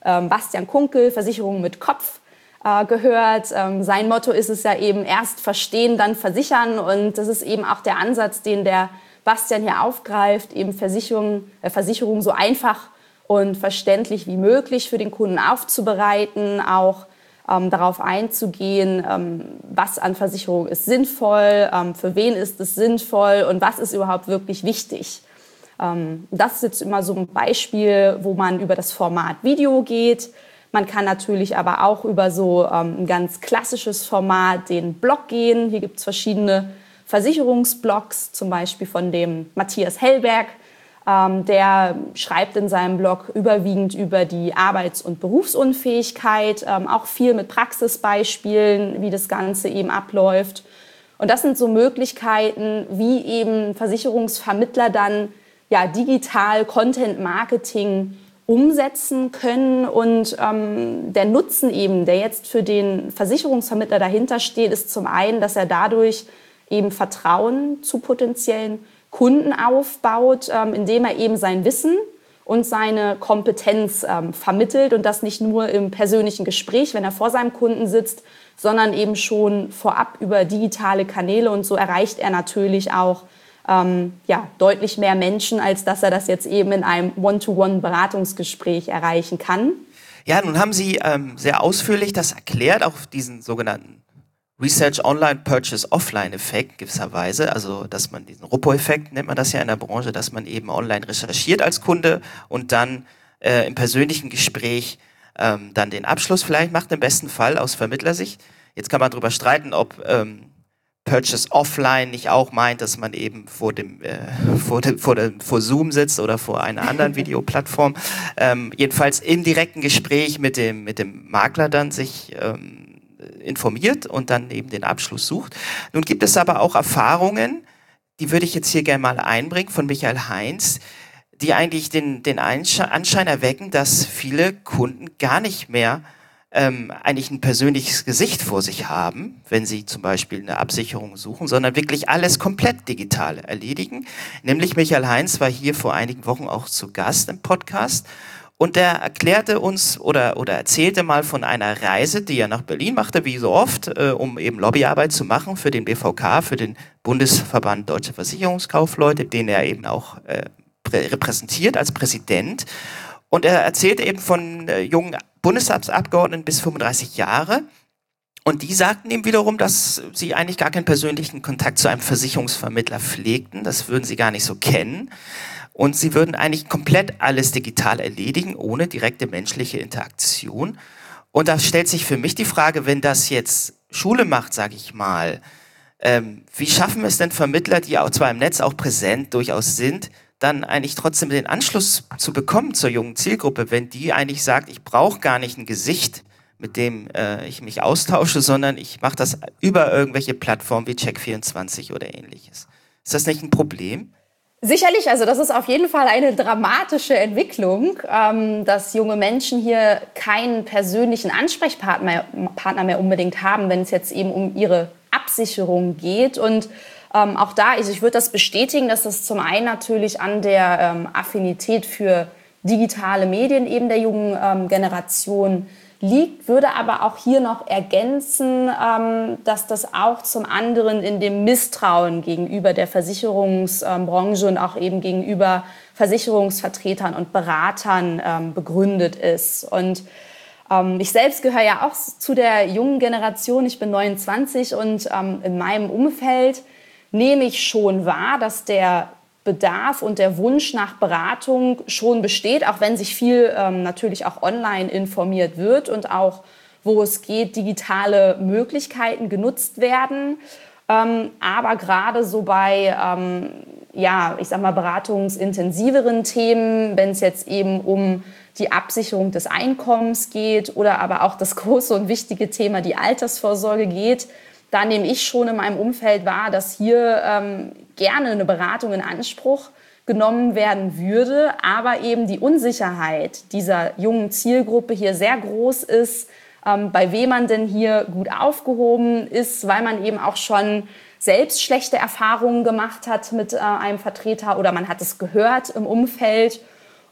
ähm, Bastian Kunkel, Versicherung mit Kopf, äh, gehört. Ähm, sein Motto ist es ja eben erst verstehen, dann versichern. Und das ist eben auch der Ansatz, den der Bastian hier aufgreift, eben Versicherung, äh, Versicherung so einfach und verständlich wie möglich für den Kunden aufzubereiten, auch ähm, darauf einzugehen, ähm, was an Versicherung ist sinnvoll, ähm, für wen ist es sinnvoll und was ist überhaupt wirklich wichtig. Ähm, das ist jetzt immer so ein Beispiel, wo man über das Format Video geht. Man kann natürlich aber auch über so ähm, ein ganz klassisches Format, den Blog, gehen. Hier gibt es verschiedene Versicherungsblogs, zum Beispiel von dem Matthias Hellberg. Ähm, der schreibt in seinem Blog überwiegend über die Arbeits- und Berufsunfähigkeit, ähm, auch viel mit Praxisbeispielen, wie das Ganze eben abläuft. Und das sind so Möglichkeiten, wie eben Versicherungsvermittler dann ja, digital Content-Marketing umsetzen können. Und ähm, der Nutzen eben, der jetzt für den Versicherungsvermittler dahinter steht, ist zum einen, dass er dadurch eben Vertrauen zu potenziellen Kunden aufbaut, ähm, indem er eben sein Wissen und seine Kompetenz ähm, vermittelt und das nicht nur im persönlichen Gespräch, wenn er vor seinem Kunden sitzt, sondern eben schon vorab über digitale Kanäle. Und so erreicht er natürlich auch ähm, ja, deutlich mehr Menschen, als dass er das jetzt eben in einem One-to-One-Beratungsgespräch erreichen kann. Ja, nun haben Sie ähm, sehr ausführlich das erklärt, auch diesen sogenannten Research Online, Purchase Offline Effekt gewisserweise, also dass man diesen Ruppo-Effekt nennt man das ja in der Branche, dass man eben online recherchiert als Kunde und dann äh, im persönlichen Gespräch ähm, dann den Abschluss vielleicht macht, im besten Fall aus Vermittlersicht. Jetzt kann man darüber streiten, ob ähm, Purchase Offline nicht auch meint, dass man eben vor dem äh, vor, dem, vor, dem, vor Zoom sitzt oder vor einer anderen Videoplattform. Ähm, jedenfalls im direkten Gespräch mit dem mit dem Makler dann sich ähm, informiert und dann eben den Abschluss sucht. Nun gibt es aber auch Erfahrungen, die würde ich jetzt hier gerne mal einbringen, von Michael Heinz, die eigentlich den, den Anschein erwecken, dass viele Kunden gar nicht mehr ähm, eigentlich ein persönliches Gesicht vor sich haben, wenn sie zum Beispiel eine Absicherung suchen, sondern wirklich alles komplett digital erledigen. Nämlich Michael Heinz war hier vor einigen Wochen auch zu Gast im Podcast. Und der erklärte uns oder, oder erzählte mal von einer Reise, die er nach Berlin machte, wie so oft, äh, um eben Lobbyarbeit zu machen für den B V K, für den Bundesverband Deutscher Versicherungskaufleute, den er eben auch äh, repräsentiert als Präsident. Und er erzählte eben von äh, jungen Bundestagsabgeordneten bis fünfunddreißig Jahre. Und die sagten ihm wiederum, dass sie eigentlich gar keinen persönlichen Kontakt zu einem Versicherungsvermittler pflegten. Das würden sie gar nicht so kennen. Und sie würden eigentlich komplett alles digital erledigen, ohne direkte menschliche Interaktion. Und da stellt sich für mich die Frage, wenn das jetzt Schule macht, sage ich mal, ähm, wie schaffen es denn Vermittler, die auch zwar im Netz auch präsent durchaus sind, dann eigentlich trotzdem den Anschluss zu bekommen zur jungen Zielgruppe, wenn die eigentlich sagt, ich brauche gar nicht ein Gesicht, mit dem äh, ich mich austausche, sondern ich mache das über irgendwelche Plattformen wie Check vierundzwanzig oder ähnliches. Ist das nicht ein Problem? Sicherlich, also das ist auf jeden Fall eine dramatische Entwicklung, ähm, dass junge Menschen hier keinen persönlichen Ansprechpartner Partner mehr unbedingt haben, wenn es jetzt eben um ihre Absicherung geht. Und ähm, auch da, also ich würde das bestätigen, dass das zum einen natürlich an der ähm, Affinität für digitale Medien eben der jungen ähm, Generation liegt, würde aber auch hier noch ergänzen, ähm, dass das auch zum anderen in dem Misstrauen gegenüber der Versicherungsbranche und auch eben gegenüber Versicherungsvertretern und Beratern ähm, begründet ist. Und ähm, ich selbst gehöre ja auch zu der jungen Generation, ich bin neunundzwanzig und ähm, in meinem Umfeld nehme ich schon wahr, dass der Bedarf und der Wunsch nach Beratung schon besteht, auch wenn sich viel ähm, natürlich auch online informiert wird und auch, wo es geht, digitale Möglichkeiten genutzt werden. Ähm, aber gerade so bei, ähm, ja, ich sag mal, beratungsintensiveren Themen, wenn es jetzt eben um die Absicherung des Einkommens geht oder aber auch das große und wichtige Thema, die Altersvorsorge geht, da nehme ich schon in meinem Umfeld wahr, dass hier ähm, gerne eine Beratung in Anspruch genommen werden würde, aber eben die Unsicherheit dieser jungen Zielgruppe hier sehr groß ist, ähm, bei wem man denn hier gut aufgehoben ist, weil man eben auch schon selbst schlechte Erfahrungen gemacht hat mit äh, einem Vertreter oder man hat es gehört im Umfeld.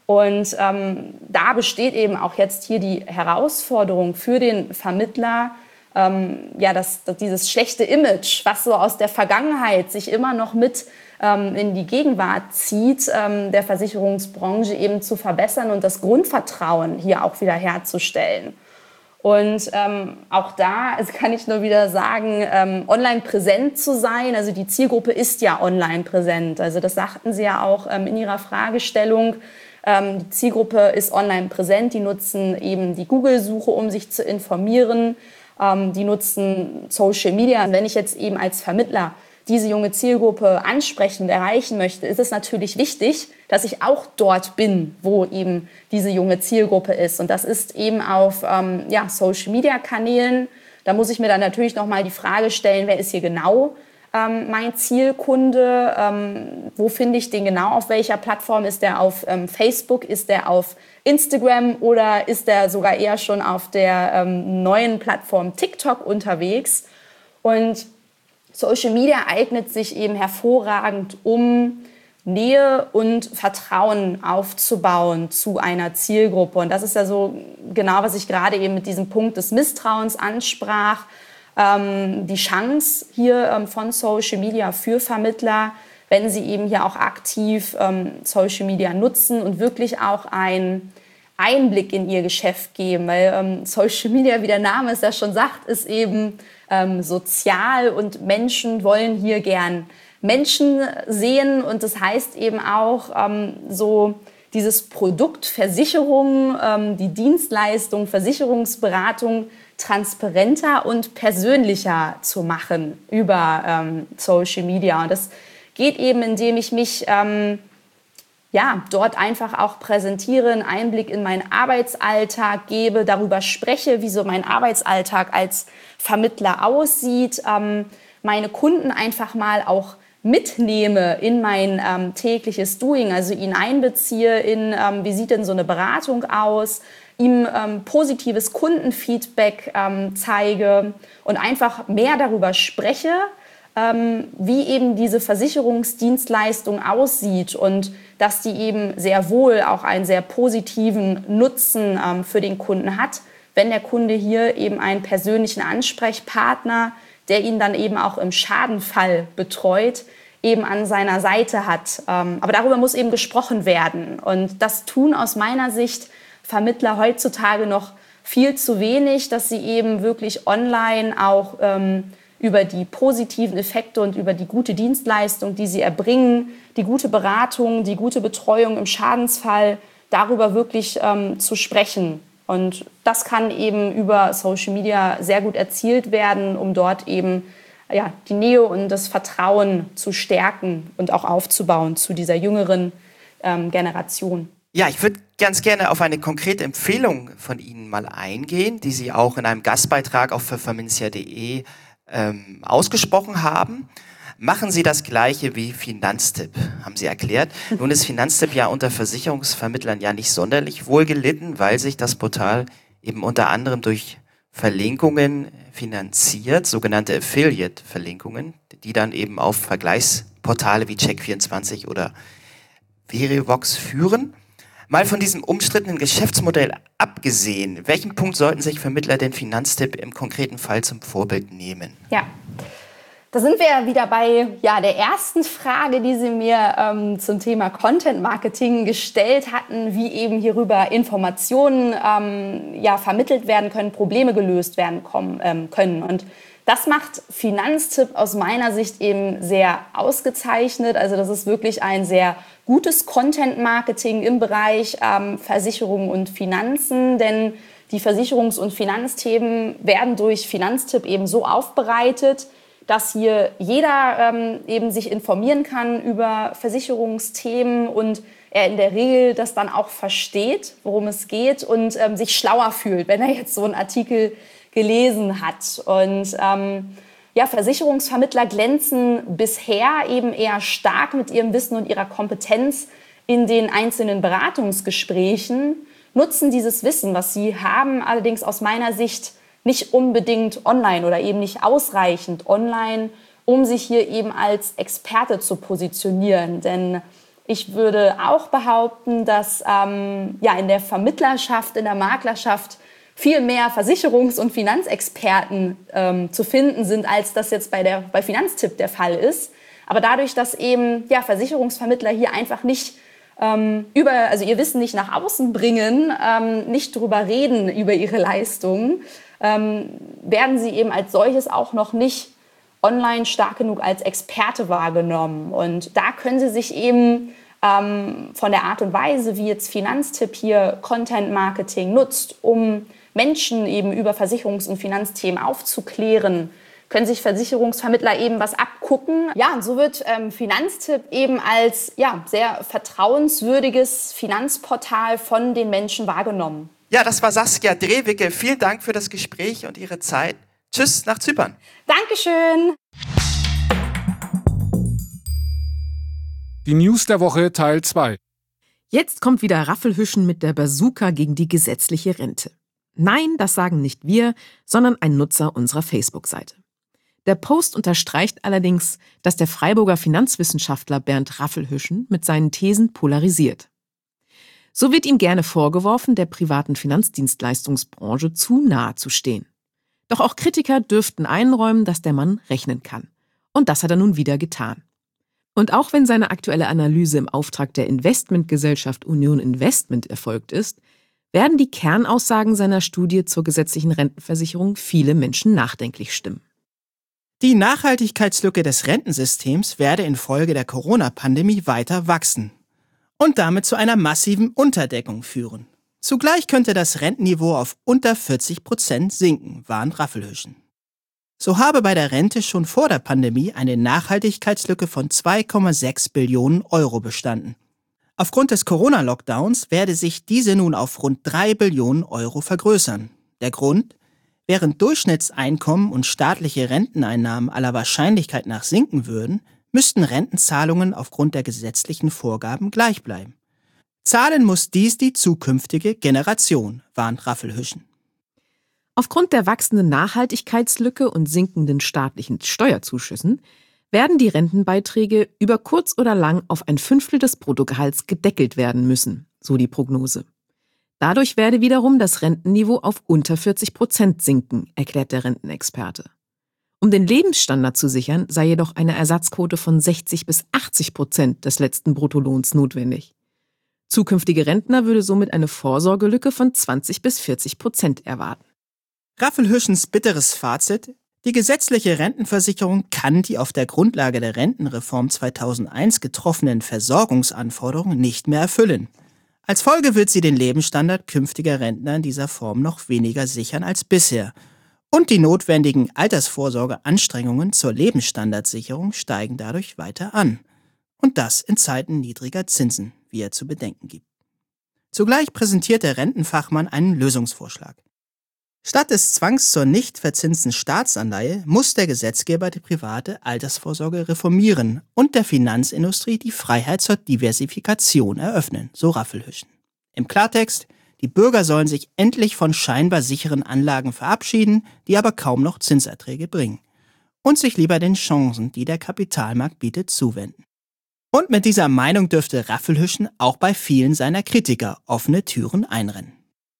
Und ähm, da besteht eben auch jetzt hier die Herausforderung für den Vermittler, ähm, ja, dass, dass dieses schlechte Image, was so aus der Vergangenheit sich immer noch mit ähm, in die Gegenwart zieht, ähm, der Versicherungsbranche eben zu verbessern und das Grundvertrauen hier auch wieder herzustellen. Und ähm, auch da also kann ich nur wieder sagen, ähm, online präsent zu sein. Also die Zielgruppe ist ja online präsent. Also das sagten Sie ja auch ähm, in Ihrer Fragestellung. Ähm, die Zielgruppe ist online präsent. Die nutzen eben die Google-Suche, um sich zu informieren. Ähm, die nutzen Social Media. Und wenn ich jetzt eben als Vermittler diese junge Zielgruppe ansprechen und erreichen möchte, ist es natürlich wichtig, dass ich auch dort bin, wo eben diese junge Zielgruppe ist. Und das ist eben auf ähm, ja, Social-Media-Kanälen. Da muss ich mir dann natürlich noch mal die Frage stellen, wer ist hier genau ähm, mein Zielkunde? Ähm, wo finde ich den genau? Auf welcher Plattform? Ist der auf ähm, Facebook? Ist der auf Instagram? Oder ist der sogar eher schon auf der ähm, neuen Plattform TikTok unterwegs? Und Social Media eignet sich eben hervorragend, um Nähe und Vertrauen aufzubauen zu einer Zielgruppe. Und das ist ja so genau, was ich gerade eben mit diesem Punkt des Misstrauens ansprach. Ähm, die Chance hier ähm, von Social Media für Vermittler, wenn sie eben hier auch aktiv ähm, Social Media nutzen und wirklich auch einen Einblick in ihr Geschäft geben. Weil ähm, Social Media, wie der Name es ja schon sagt, ist eben ähm, sozial und Menschen wollen hier gern Menschen sehen. Und das heißt eben auch ähm, so dieses Produkt Versicherung, ähm, die Dienstleistung, Versicherungsberatung transparenter und persönlicher zu machen über ähm, Social Media. Und das geht eben, indem ich mich ähm, ja, dort einfach auch präsentiere, einen Einblick in meinen Arbeitsalltag gebe, darüber spreche, wie so mein Arbeitsalltag als Vermittler aussieht, ähm, meine Kunden einfach mal auch mitnehme in mein ähm, tägliches Doing, also ihn einbeziehe in, ähm, wie sieht denn so eine Beratung aus, ihm ähm, positives Kundenfeedback ähm, zeige und einfach mehr darüber spreche, ähm, wie eben diese Versicherungsdienstleistung aussieht und dass die eben sehr wohl auch einen sehr positiven Nutzen ähm, für den Kunden hat, wenn der Kunde hier eben einen persönlichen Ansprechpartner, der ihn dann eben auch im Schadenfall betreut, eben an seiner Seite hat. Ähm, aber darüber muss eben gesprochen werden. Und das tun aus meiner Sicht Vermittler heutzutage noch viel zu wenig, dass sie eben wirklich online auch ähm, über die positiven Effekte und über die gute Dienstleistung, die sie erbringen, die gute Beratung, die gute Betreuung im Schadensfall, darüber wirklich ähm, zu sprechen. Und das kann eben über Social Media sehr gut erzielt werden, um dort eben ja, die Nähe und das Vertrauen zu stärken und auch aufzubauen zu dieser jüngeren ähm, Generation. Ja, ich würde ganz gerne auf eine konkrete Empfehlung von Ihnen mal eingehen, die Sie auch in einem Gastbeitrag auf pfefferminzia punkt de ähm, ausgesprochen haben. Machen Sie das Gleiche wie Finanztipp, haben Sie erklärt. Nun ist Finanztipp ja unter Versicherungsvermittlern ja nicht sonderlich wohl gelitten, weil sich das Portal eben unter anderem durch Verlinkungen finanziert, sogenannte Affiliate-Verlinkungen, die dann eben auf Vergleichsportale wie Check vierundzwanzig oder Verivox führen. Mal von diesem umstrittenen Geschäftsmodell abgesehen, welchen Punkt sollten sich Vermittler den Finanztipp im konkreten Fall zum Vorbild nehmen? Ja, da sind wir ja wieder bei ja, der ersten Frage, die Sie mir ähm, zum Thema Content Marketing gestellt hatten, wie eben hierüber Informationen ähm, ja, vermittelt werden können, Probleme gelöst werden kommen, ähm, können. Und das macht Finanztipp aus meiner Sicht eben sehr ausgezeichnet. Also das ist wirklich ein sehr gutes Content-Marketing im Bereich ähm, Versicherung und Finanzen, denn die Versicherungs- und Finanzthemen werden durch Finanztipp eben so aufbereitet, dass hier jeder ähm, eben sich informieren kann über Versicherungsthemen und er in der Regel das dann auch versteht, worum es geht und ähm, sich schlauer fühlt, wenn er jetzt so einen Artikel gelesen hat. Und ähm, ja, Versicherungsvermittler glänzen bisher eben eher stark mit ihrem Wissen und ihrer Kompetenz in den einzelnen Beratungsgesprächen, nutzen dieses Wissen, was sie haben, allerdings aus meiner Sicht nicht unbedingt online oder eben nicht ausreichend online, um sich hier eben als Experte zu positionieren. Denn Ich würde auch behaupten, dass ähm, ja, in der Vermittlerschaft, in der Maklerschaft viel mehr Versicherungs- und Finanzexperten ähm, zu finden sind, als das jetzt bei, der, bei Finanztipp der Fall ist. Aber dadurch, dass eben ja, Versicherungsvermittler hier einfach nicht ähm, über, also ihr Wissen nicht nach außen bringen, ähm, nicht drüber reden über ihre Leistungen, ähm, werden sie eben als solches auch noch nicht online stark genug als Experte wahrgenommen. Und da können Sie sich eben ähm, von der Art und Weise, wie jetzt Finanztipp hier Content-Marketing nutzt, um Menschen eben über Versicherungs- und Finanzthemen aufzuklären, können sich Versicherungsvermittler eben was abgucken. Ja, und so wird ähm, Finanztipp eben als ja, sehr vertrauenswürdiges Finanzportal von den Menschen wahrgenommen. Ja, das war Saskia Drewicke. Vielen Dank für das Gespräch und Ihre Zeit. Tschüss nach Zypern. Dankeschön. Die News der Woche Teil zwei. Jetzt kommt wieder Raffelhüschen mit der Bazooka gegen die gesetzliche Rente. Nein, das sagen nicht wir, sondern ein Nutzer unserer Facebook-Seite. Der Post unterstreicht allerdings, dass der Freiburger Finanzwissenschaftler Bernd Raffelhüschen mit seinen Thesen polarisiert. So wird ihm gerne vorgeworfen, der privaten Finanzdienstleistungsbranche zu nahe zu stehen. Doch auch Kritiker dürften einräumen, dass der Mann rechnen kann. Und das hat er nun wieder getan. Und auch wenn seine aktuelle Analyse im Auftrag der Investmentgesellschaft Union Investment erfolgt ist, werden die Kernaussagen seiner Studie zur gesetzlichen Rentenversicherung viele Menschen nachdenklich stimmen. Die Nachhaltigkeitslücke des Rentensystems werde infolge der Corona-Pandemie weiter wachsen und damit zu einer massiven Unterdeckung führen. Zugleich könnte das Rentenniveau auf unter vierzig Prozent sinken, warnt Raffelhüschen. So habe bei der Rente schon vor der Pandemie eine Nachhaltigkeitslücke von zwei Komma sechs Billionen Euro bestanden. Aufgrund des Corona-Lockdowns werde sich diese nun auf rund drei Billionen Euro vergrößern. Der Grund? Während Durchschnittseinkommen und staatliche Renteneinnahmen aller Wahrscheinlichkeit nach sinken würden, müssten Rentenzahlungen aufgrund der gesetzlichen Vorgaben gleich bleiben. Zahlen muss dies die zukünftige Generation, warnt Raffelhüschen. Aufgrund der wachsenden Nachhaltigkeitslücke und sinkenden staatlichen Steuerzuschüssen werden die Rentenbeiträge über kurz oder lang auf ein Fünftel des Bruttogehalts gedeckelt werden müssen, so die Prognose. Dadurch werde wiederum das Rentenniveau auf unter vierzig Prozent sinken, erklärt der Rentenexperte. Um den Lebensstandard zu sichern, sei jedoch eine Ersatzquote von sechzig bis achtzig Prozent des letzten Bruttolohns notwendig. Zukünftige Rentner würde somit eine Vorsorgelücke von zwanzig bis vierzig Prozent erwarten. Raffelhüschens bitteres Fazit: Die gesetzliche Rentenversicherung kann die auf der Grundlage der Rentenreform zweitausendeins getroffenen Versorgungsanforderungen nicht mehr erfüllen. Als Folge wird sie den Lebensstandard künftiger Rentner in dieser Form noch weniger sichern als bisher. Und die notwendigen Altersvorsorgeanstrengungen zur Lebensstandardsicherung steigen dadurch weiter an. Und das in Zeiten niedriger Zinsen, wie er zu bedenken gibt. Zugleich präsentiert der Rentenfachmann einen Lösungsvorschlag. Statt des Zwangs zur nicht verzinsten Staatsanleihe muss der Gesetzgeber die private Altersvorsorge reformieren und der Finanzindustrie die Freiheit zur Diversifikation eröffnen, so Raffelhüschen. Im Klartext: Die Bürger sollen sich endlich von scheinbar sicheren Anlagen verabschieden, die aber kaum noch Zinserträge bringen, und sich lieber den Chancen, die der Kapitalmarkt bietet, zuwenden. Und mit dieser Meinung dürfte Raffelhüschen auch bei vielen seiner Kritiker offene Türen einrennen.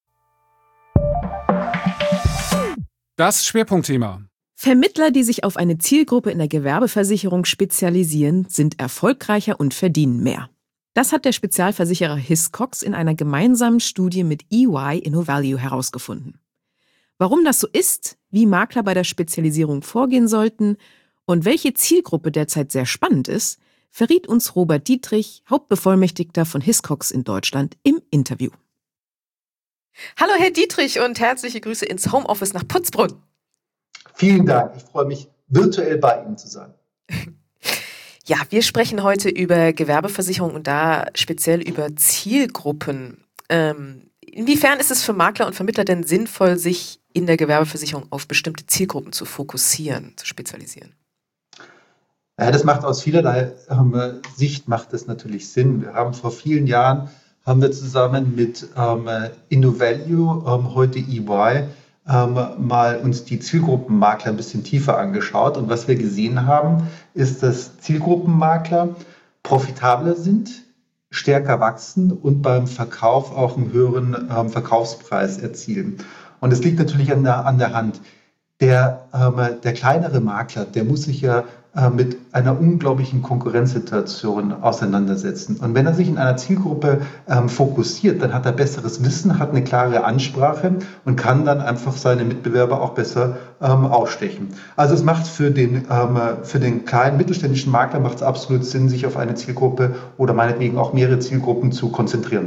Das Schwerpunktthema. Vermittler, die sich auf eine Zielgruppe in der Gewerbeversicherung spezialisieren, sind erfolgreicher und verdienen mehr. Das hat der Spezialversicherer Hiscox in einer gemeinsamen Studie mit E Y InnoValue herausgefunden. Warum das so ist, wie Makler bei der Spezialisierung vorgehen sollten und welche Zielgruppe derzeit sehr spannend ist, verriet uns Robert Dietrich, Hauptbevollmächtigter von Hiscox in Deutschland, im Interview. Hallo Herr Dietrich und herzliche Grüße ins Homeoffice nach Putzbrunn. Vielen Dank, ich freue mich, virtuell bei Ihnen zu sein. Ja, wir sprechen heute über Gewerbeversicherung und da speziell über Zielgruppen. Ähm, inwiefern ist es für Makler und Vermittler denn sinnvoll, sich in der Gewerbeversicherung auf bestimmte Zielgruppen zu fokussieren, zu spezialisieren? Ja, das macht aus vielerlei ähm, Sicht macht das natürlich Sinn. Wir haben vor vielen Jahren haben wir zusammen mit ähm, InnoValue, ähm, heute E Y, ähm, mal uns die Zielgruppenmakler ein bisschen tiefer angeschaut. Und was wir gesehen haben, ist, dass Zielgruppenmakler profitabler sind, stärker wachsen und beim Verkauf auch einen höheren ähm, Verkaufspreis erzielen. Und es liegt natürlich an der, an der Hand. Der, ähm, der kleinere Makler, der muss sich ja äh, mit einer unglaublichen Konkurrenzsituation auseinandersetzen. Und wenn er sich in einer Zielgruppe ähm, fokussiert, dann hat er besseres Wissen, hat eine klare Ansprache und kann dann einfach seine Mitbewerber auch besser ähm, ausstechen. Also es macht für den, ähm, für den kleinen mittelständischen Makler macht es absolut Sinn, sich auf eine Zielgruppe oder meinetwegen auch mehrere Zielgruppen zu konzentrieren.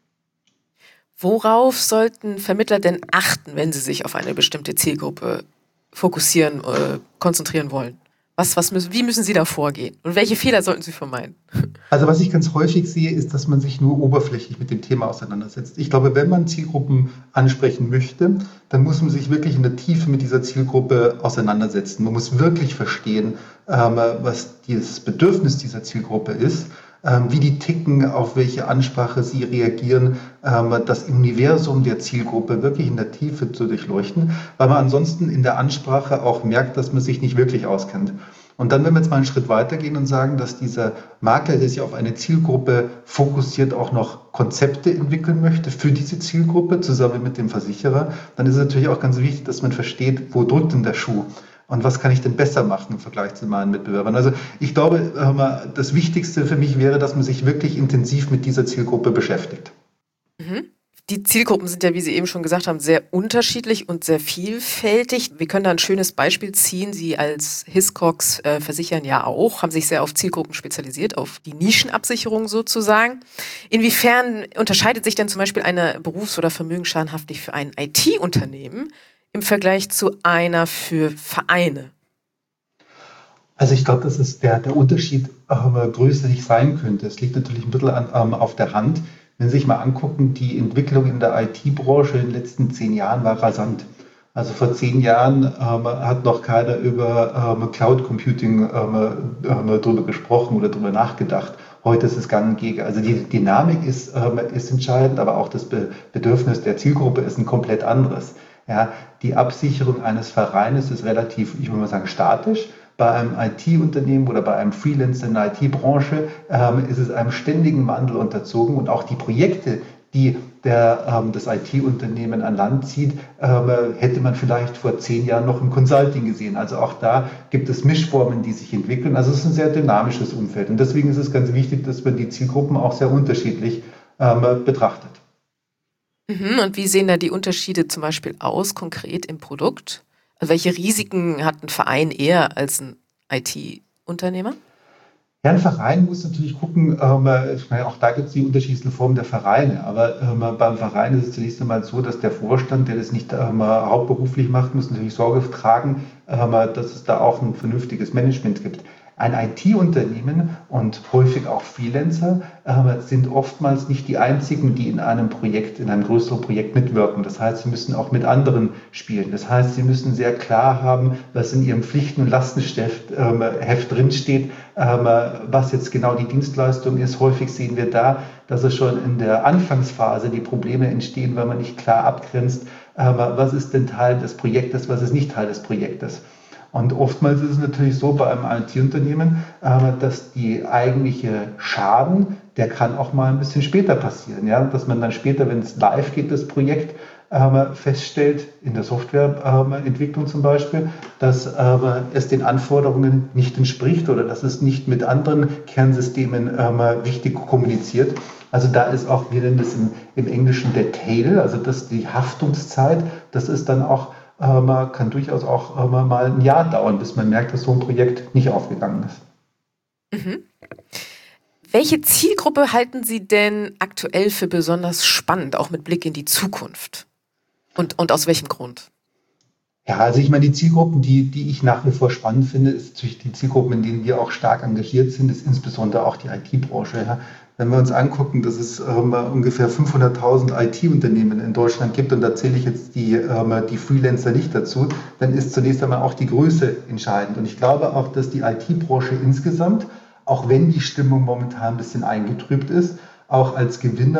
Worauf sollten Vermittler denn achten, wenn sie sich auf eine bestimmte Zielgruppe fokussieren, äh, konzentrieren wollen? Was, was müssen, wie müssen sie da vorgehen? Und welche Fehler sollten sie vermeiden? Also was ich ganz häufig sehe, ist, dass man sich nur oberflächlich mit dem Thema auseinandersetzt. Ich glaube, wenn man Zielgruppen ansprechen möchte, dann muss man sich wirklich in der Tiefe mit dieser Zielgruppe auseinandersetzen. Man muss wirklich verstehen, ähm, was das Bedürfnis dieser Zielgruppe ist, ähm, wie die ticken, auf welche Ansprache sie reagieren, ähm, das Universum der Zielgruppe wirklich in der Tiefe zu durchleuchten, weil man ansonsten in der Ansprache auch merkt, dass man sich nicht wirklich auskennt. Und dann, wenn wir jetzt mal einen Schritt weitergehen und sagen, dass dieser Makler, der sich auf eine Zielgruppe fokussiert, auch noch Konzepte entwickeln möchte für diese Zielgruppe zusammen mit dem Versicherer, dann ist es natürlich auch ganz wichtig, dass man versteht, wo drückt denn der Schuh und was kann ich denn besser machen im Vergleich zu meinen Mitbewerbern. Also ich glaube, das Wichtigste für mich wäre, dass man sich wirklich intensiv mit dieser Zielgruppe beschäftigt. Mhm. Die Zielgruppen sind ja, wie Sie eben schon gesagt haben, sehr unterschiedlich und sehr vielfältig. Wir können da ein schönes Beispiel ziehen. Sie als Hiscox äh, versichern ja auch, haben sich sehr auf Zielgruppen spezialisiert, auf die Nischenabsicherung sozusagen. Inwiefern unterscheidet sich denn zum Beispiel eine Berufs- oder Vermögensschadenhaftpflicht für ein I T-Unternehmen im Vergleich zu einer für Vereine? Also ich glaube, dass es der, der Unterschied äh, größer nicht sein könnte. Es liegt natürlich ein bisschen an, ähm, auf der Hand. Wenn Sie sich mal angucken, die Entwicklung in der I T-Branche in den letzten zehn Jahren war rasant. Also vor zehn Jahren ähm, hat noch keiner über ähm, Cloud Computing ähm, ähm, drüber gesprochen oder drüber nachgedacht. Heute ist es gang und gäbe. Also die Dynamik ist, ähm, ist entscheidend, aber auch das Be- Bedürfnis der Zielgruppe ist ein komplett anderes. Ja, die Absicherung eines Vereines ist relativ, ich würde mal sagen, statisch. Bei einem I T-Unternehmen oder bei einem Freelancer in der I T-Branche ähm, ist es einem ständigen Wandel unterzogen und auch die Projekte, die der, ähm, das I T-Unternehmen an Land zieht, ähm, hätte man vielleicht vor zehn Jahren noch im Consulting gesehen. Also auch da gibt es Mischformen, die sich entwickeln. Also es ist ein sehr dynamisches Umfeld und deswegen ist es ganz wichtig, dass man die Zielgruppen auch sehr unterschiedlich ähm, betrachtet. Mhm. Und wie sehen da die Unterschiede zum Beispiel aus, konkret im Produkt? Also welche Risiken hat ein Verein eher als ein I T-Unternehmer? Ja, ein Verein muss natürlich gucken, ähm, ich meine, auch da gibt es die unterschiedlichen Formen der Vereine, aber ähm, beim Verein ist es zunächst einmal so, dass der Vorstand, der das nicht ähm, hauptberuflich macht, muss natürlich Sorge tragen, ähm, dass es da auch ein vernünftiges Management gibt. Ein I T-Unternehmen und häufig auch Freelancer äh, sind oftmals nicht die einzigen, die in einem Projekt, in einem größeren Projekt mitwirken. Das heißt, sie müssen auch mit anderen spielen. Das heißt, sie müssen sehr klar haben, was in ihrem Pflichten- und Lastenheft äh, drinsteht, äh, was jetzt genau die Dienstleistung ist. Häufig sehen wir da, dass es schon in der Anfangsphase die Probleme entstehen, weil man nicht klar abgrenzt, äh, was ist denn Teil des Projektes, was ist nicht Teil des Projektes. Und oftmals ist es natürlich so bei einem I T-Unternehmen, dass die eigentliche Schaden, der kann auch mal ein bisschen später passieren. Ja? Dass man dann später, wenn es live geht, das Projekt feststellt, in der Softwareentwicklung zum Beispiel, dass es den Anforderungen nicht entspricht oder dass es nicht mit anderen Kernsystemen richtig kommuniziert. Also da ist auch, wir nennen das im, im Englischen der Tail, also das die Haftungszeit, das ist dann auch Man kann durchaus auch mal ein Jahr dauern, bis man merkt, dass so ein Projekt nicht aufgegangen ist. Mhm. Welche Zielgruppe halten Sie denn aktuell für besonders spannend, auch mit Blick in die Zukunft? Und, und aus welchem Grund? Ja, also ich meine, die Zielgruppen, die, die ich nach wie vor spannend finde, ist natürlich die Zielgruppen, in denen wir auch stark engagiert sind, ist insbesondere auch die I T-Branche. Ja. Wenn wir uns angucken, dass es ähm, ungefähr fünfhunderttausend I T-Unternehmen in Deutschland gibt, und da zähle ich jetzt die, ähm, die Freelancer nicht dazu, dann ist zunächst einmal auch die Größe entscheidend. Und ich glaube auch, dass die I T-Branche insgesamt, auch wenn die Stimmung momentan ein bisschen eingetrübt ist, auch als Gewinner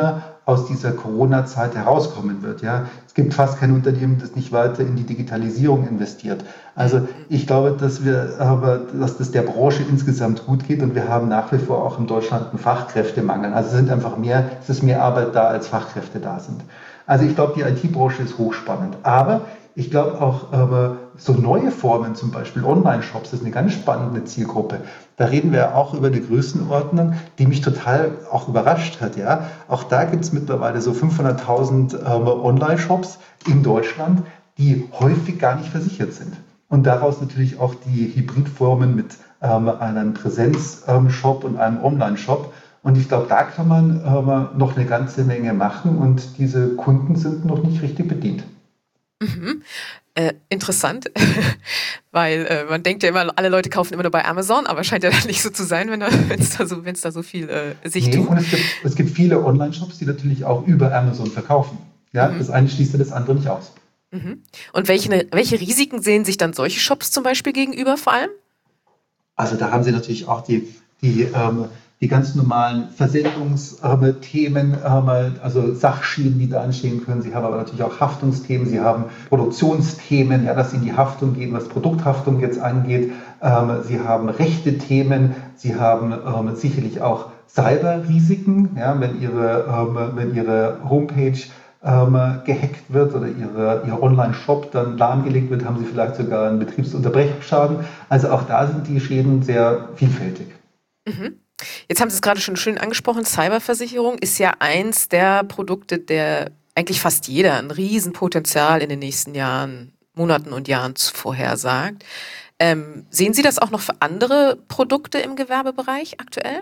aus dieser Corona-Zeit herauskommen wird. Ja? Es gibt fast kein Unternehmen, das nicht weiter in die Digitalisierung investiert. Also ich glaube, dass wir, aber, dass das der Branche insgesamt gut geht und wir haben nach wie vor auch in Deutschland einen Fachkräftemangel. Also es sind einfach mehr, es ist mehr Arbeit da, als Fachkräfte da sind. Also ich glaube, die I T-Branche ist hochspannend. Aber ich glaube auch, aber so neue Formen, zum Beispiel Online-Shops, das ist eine ganz spannende Zielgruppe. Da reden wir auch über eine Größenordnung, die mich total auch überrascht hat. Ja? Auch da gibt es mittlerweile so fünfhunderttausend ähm, Online-Shops in Deutschland, die häufig gar nicht versichert sind. Und daraus natürlich auch die Hybridformen mit ähm, einem Präsenz-Shop und einem Online-Shop. Und ich glaube, da kann man ähm, noch eine ganze Menge machen und diese Kunden sind noch nicht richtig bedient. Mhm. Äh, interessant, weil äh, man denkt ja immer, alle Leute kaufen immer nur bei Amazon, aber scheint ja nicht so zu sein, wenn es da so, wenn es da so viel äh, sich nee, tut. Und es gibt, es gibt viele Online-Shops, die natürlich auch über Amazon verkaufen. Ja, mhm. Das eine schließt ja das andere nicht aus. Mhm. Und welche, welche Risiken sehen sich dann solche Shops zum Beispiel gegenüber vor allem? Also da haben Sie natürlich auch die, die ähm, die ganz normalen Versendungsthemen, äh, also Sachschäden, die da anstehen können. Sie haben aber natürlich auch Haftungsthemen, Sie haben Produktionsthemen, ja, dass Sie in die Haftung gehen, was Produkthaftung jetzt angeht. Ähm, Sie haben Rechte-Themen, Sie haben ähm, sicherlich auch Cyber-Risiken, ja, wenn Ihre, ähm, wenn Ihre Homepage ähm, gehackt wird oder Ihre, Ihr Online-Shop dann lahmgelegt wird, haben Sie vielleicht sogar einen Betriebsunterbrechungsschaden. Also auch da sind die Schäden sehr vielfältig. Mhm. Jetzt haben Sie es gerade schon schön angesprochen, Cyberversicherung ist ja eins der Produkte, der eigentlich fast jeder ein Riesenpotenzial in den nächsten Jahren, Monaten und Jahren vorhersagt. Ähm, sehen Sie das auch noch für andere Produkte im Gewerbebereich aktuell?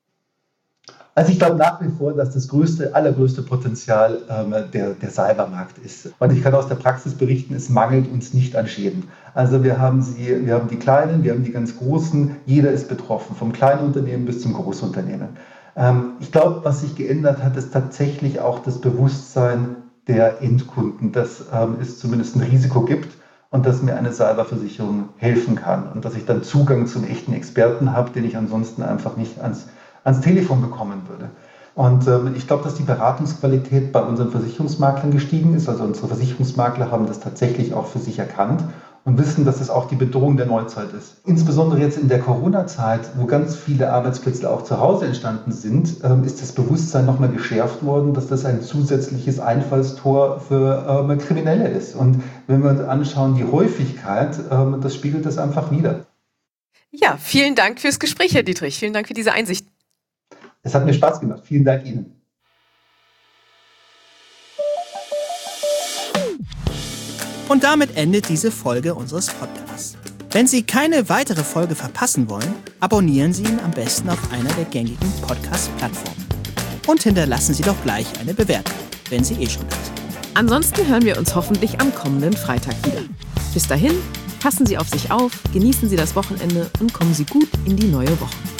Also ich glaube nach wie vor, dass das größte, allergrößte Potenzial ähm, der, der Cybermarkt ist. Und ich kann aus der Praxis berichten, es mangelt uns nicht an Schäden. Also wir haben sie, wir haben die Kleinen, wir haben die ganz Großen, jeder ist betroffen, vom kleinen Unternehmen bis zum Großunternehmen. Ähm, ich glaube, was sich geändert hat, ist tatsächlich auch das Bewusstsein der Endkunden, dass ähm, es zumindest ein Risiko gibt und dass mir eine Cyberversicherung helfen kann und dass ich dann Zugang zum echten Experten habe, den ich ansonsten einfach nicht ans ans Telefon bekommen würde. Und ähm, ich glaube, dass die Beratungsqualität bei unseren Versicherungsmaklern gestiegen ist. Also unsere Versicherungsmakler haben das tatsächlich auch für sich erkannt und wissen, dass es auch die Bedrohung der Neuzeit ist. Insbesondere jetzt in der Corona-Zeit, wo ganz viele Arbeitsplätze auch zu Hause entstanden sind, ähm, ist das Bewusstsein nochmal geschärft worden, dass das ein zusätzliches Einfallstor für ähm, Kriminelle ist. Und wenn wir uns anschauen, die Häufigkeit, ähm, das spiegelt das einfach wider. Ja, vielen Dank fürs Gespräch, Herr Dietrich. Vielen Dank für diese Einsicht. Es hat mir Spaß gemacht. Vielen Dank Ihnen. Und damit endet diese Folge unseres Podcasts. Wenn Sie keine weitere Folge verpassen wollen, abonnieren Sie ihn am besten auf einer der gängigen Podcast-Plattformen. Und hinterlassen Sie doch gleich eine Bewertung, wenn Sie eh schon da sind. Ansonsten hören wir uns hoffentlich am kommenden Freitag wieder. Bis dahin, passen Sie auf sich auf, genießen Sie das Wochenende und kommen Sie gut in die neue Woche.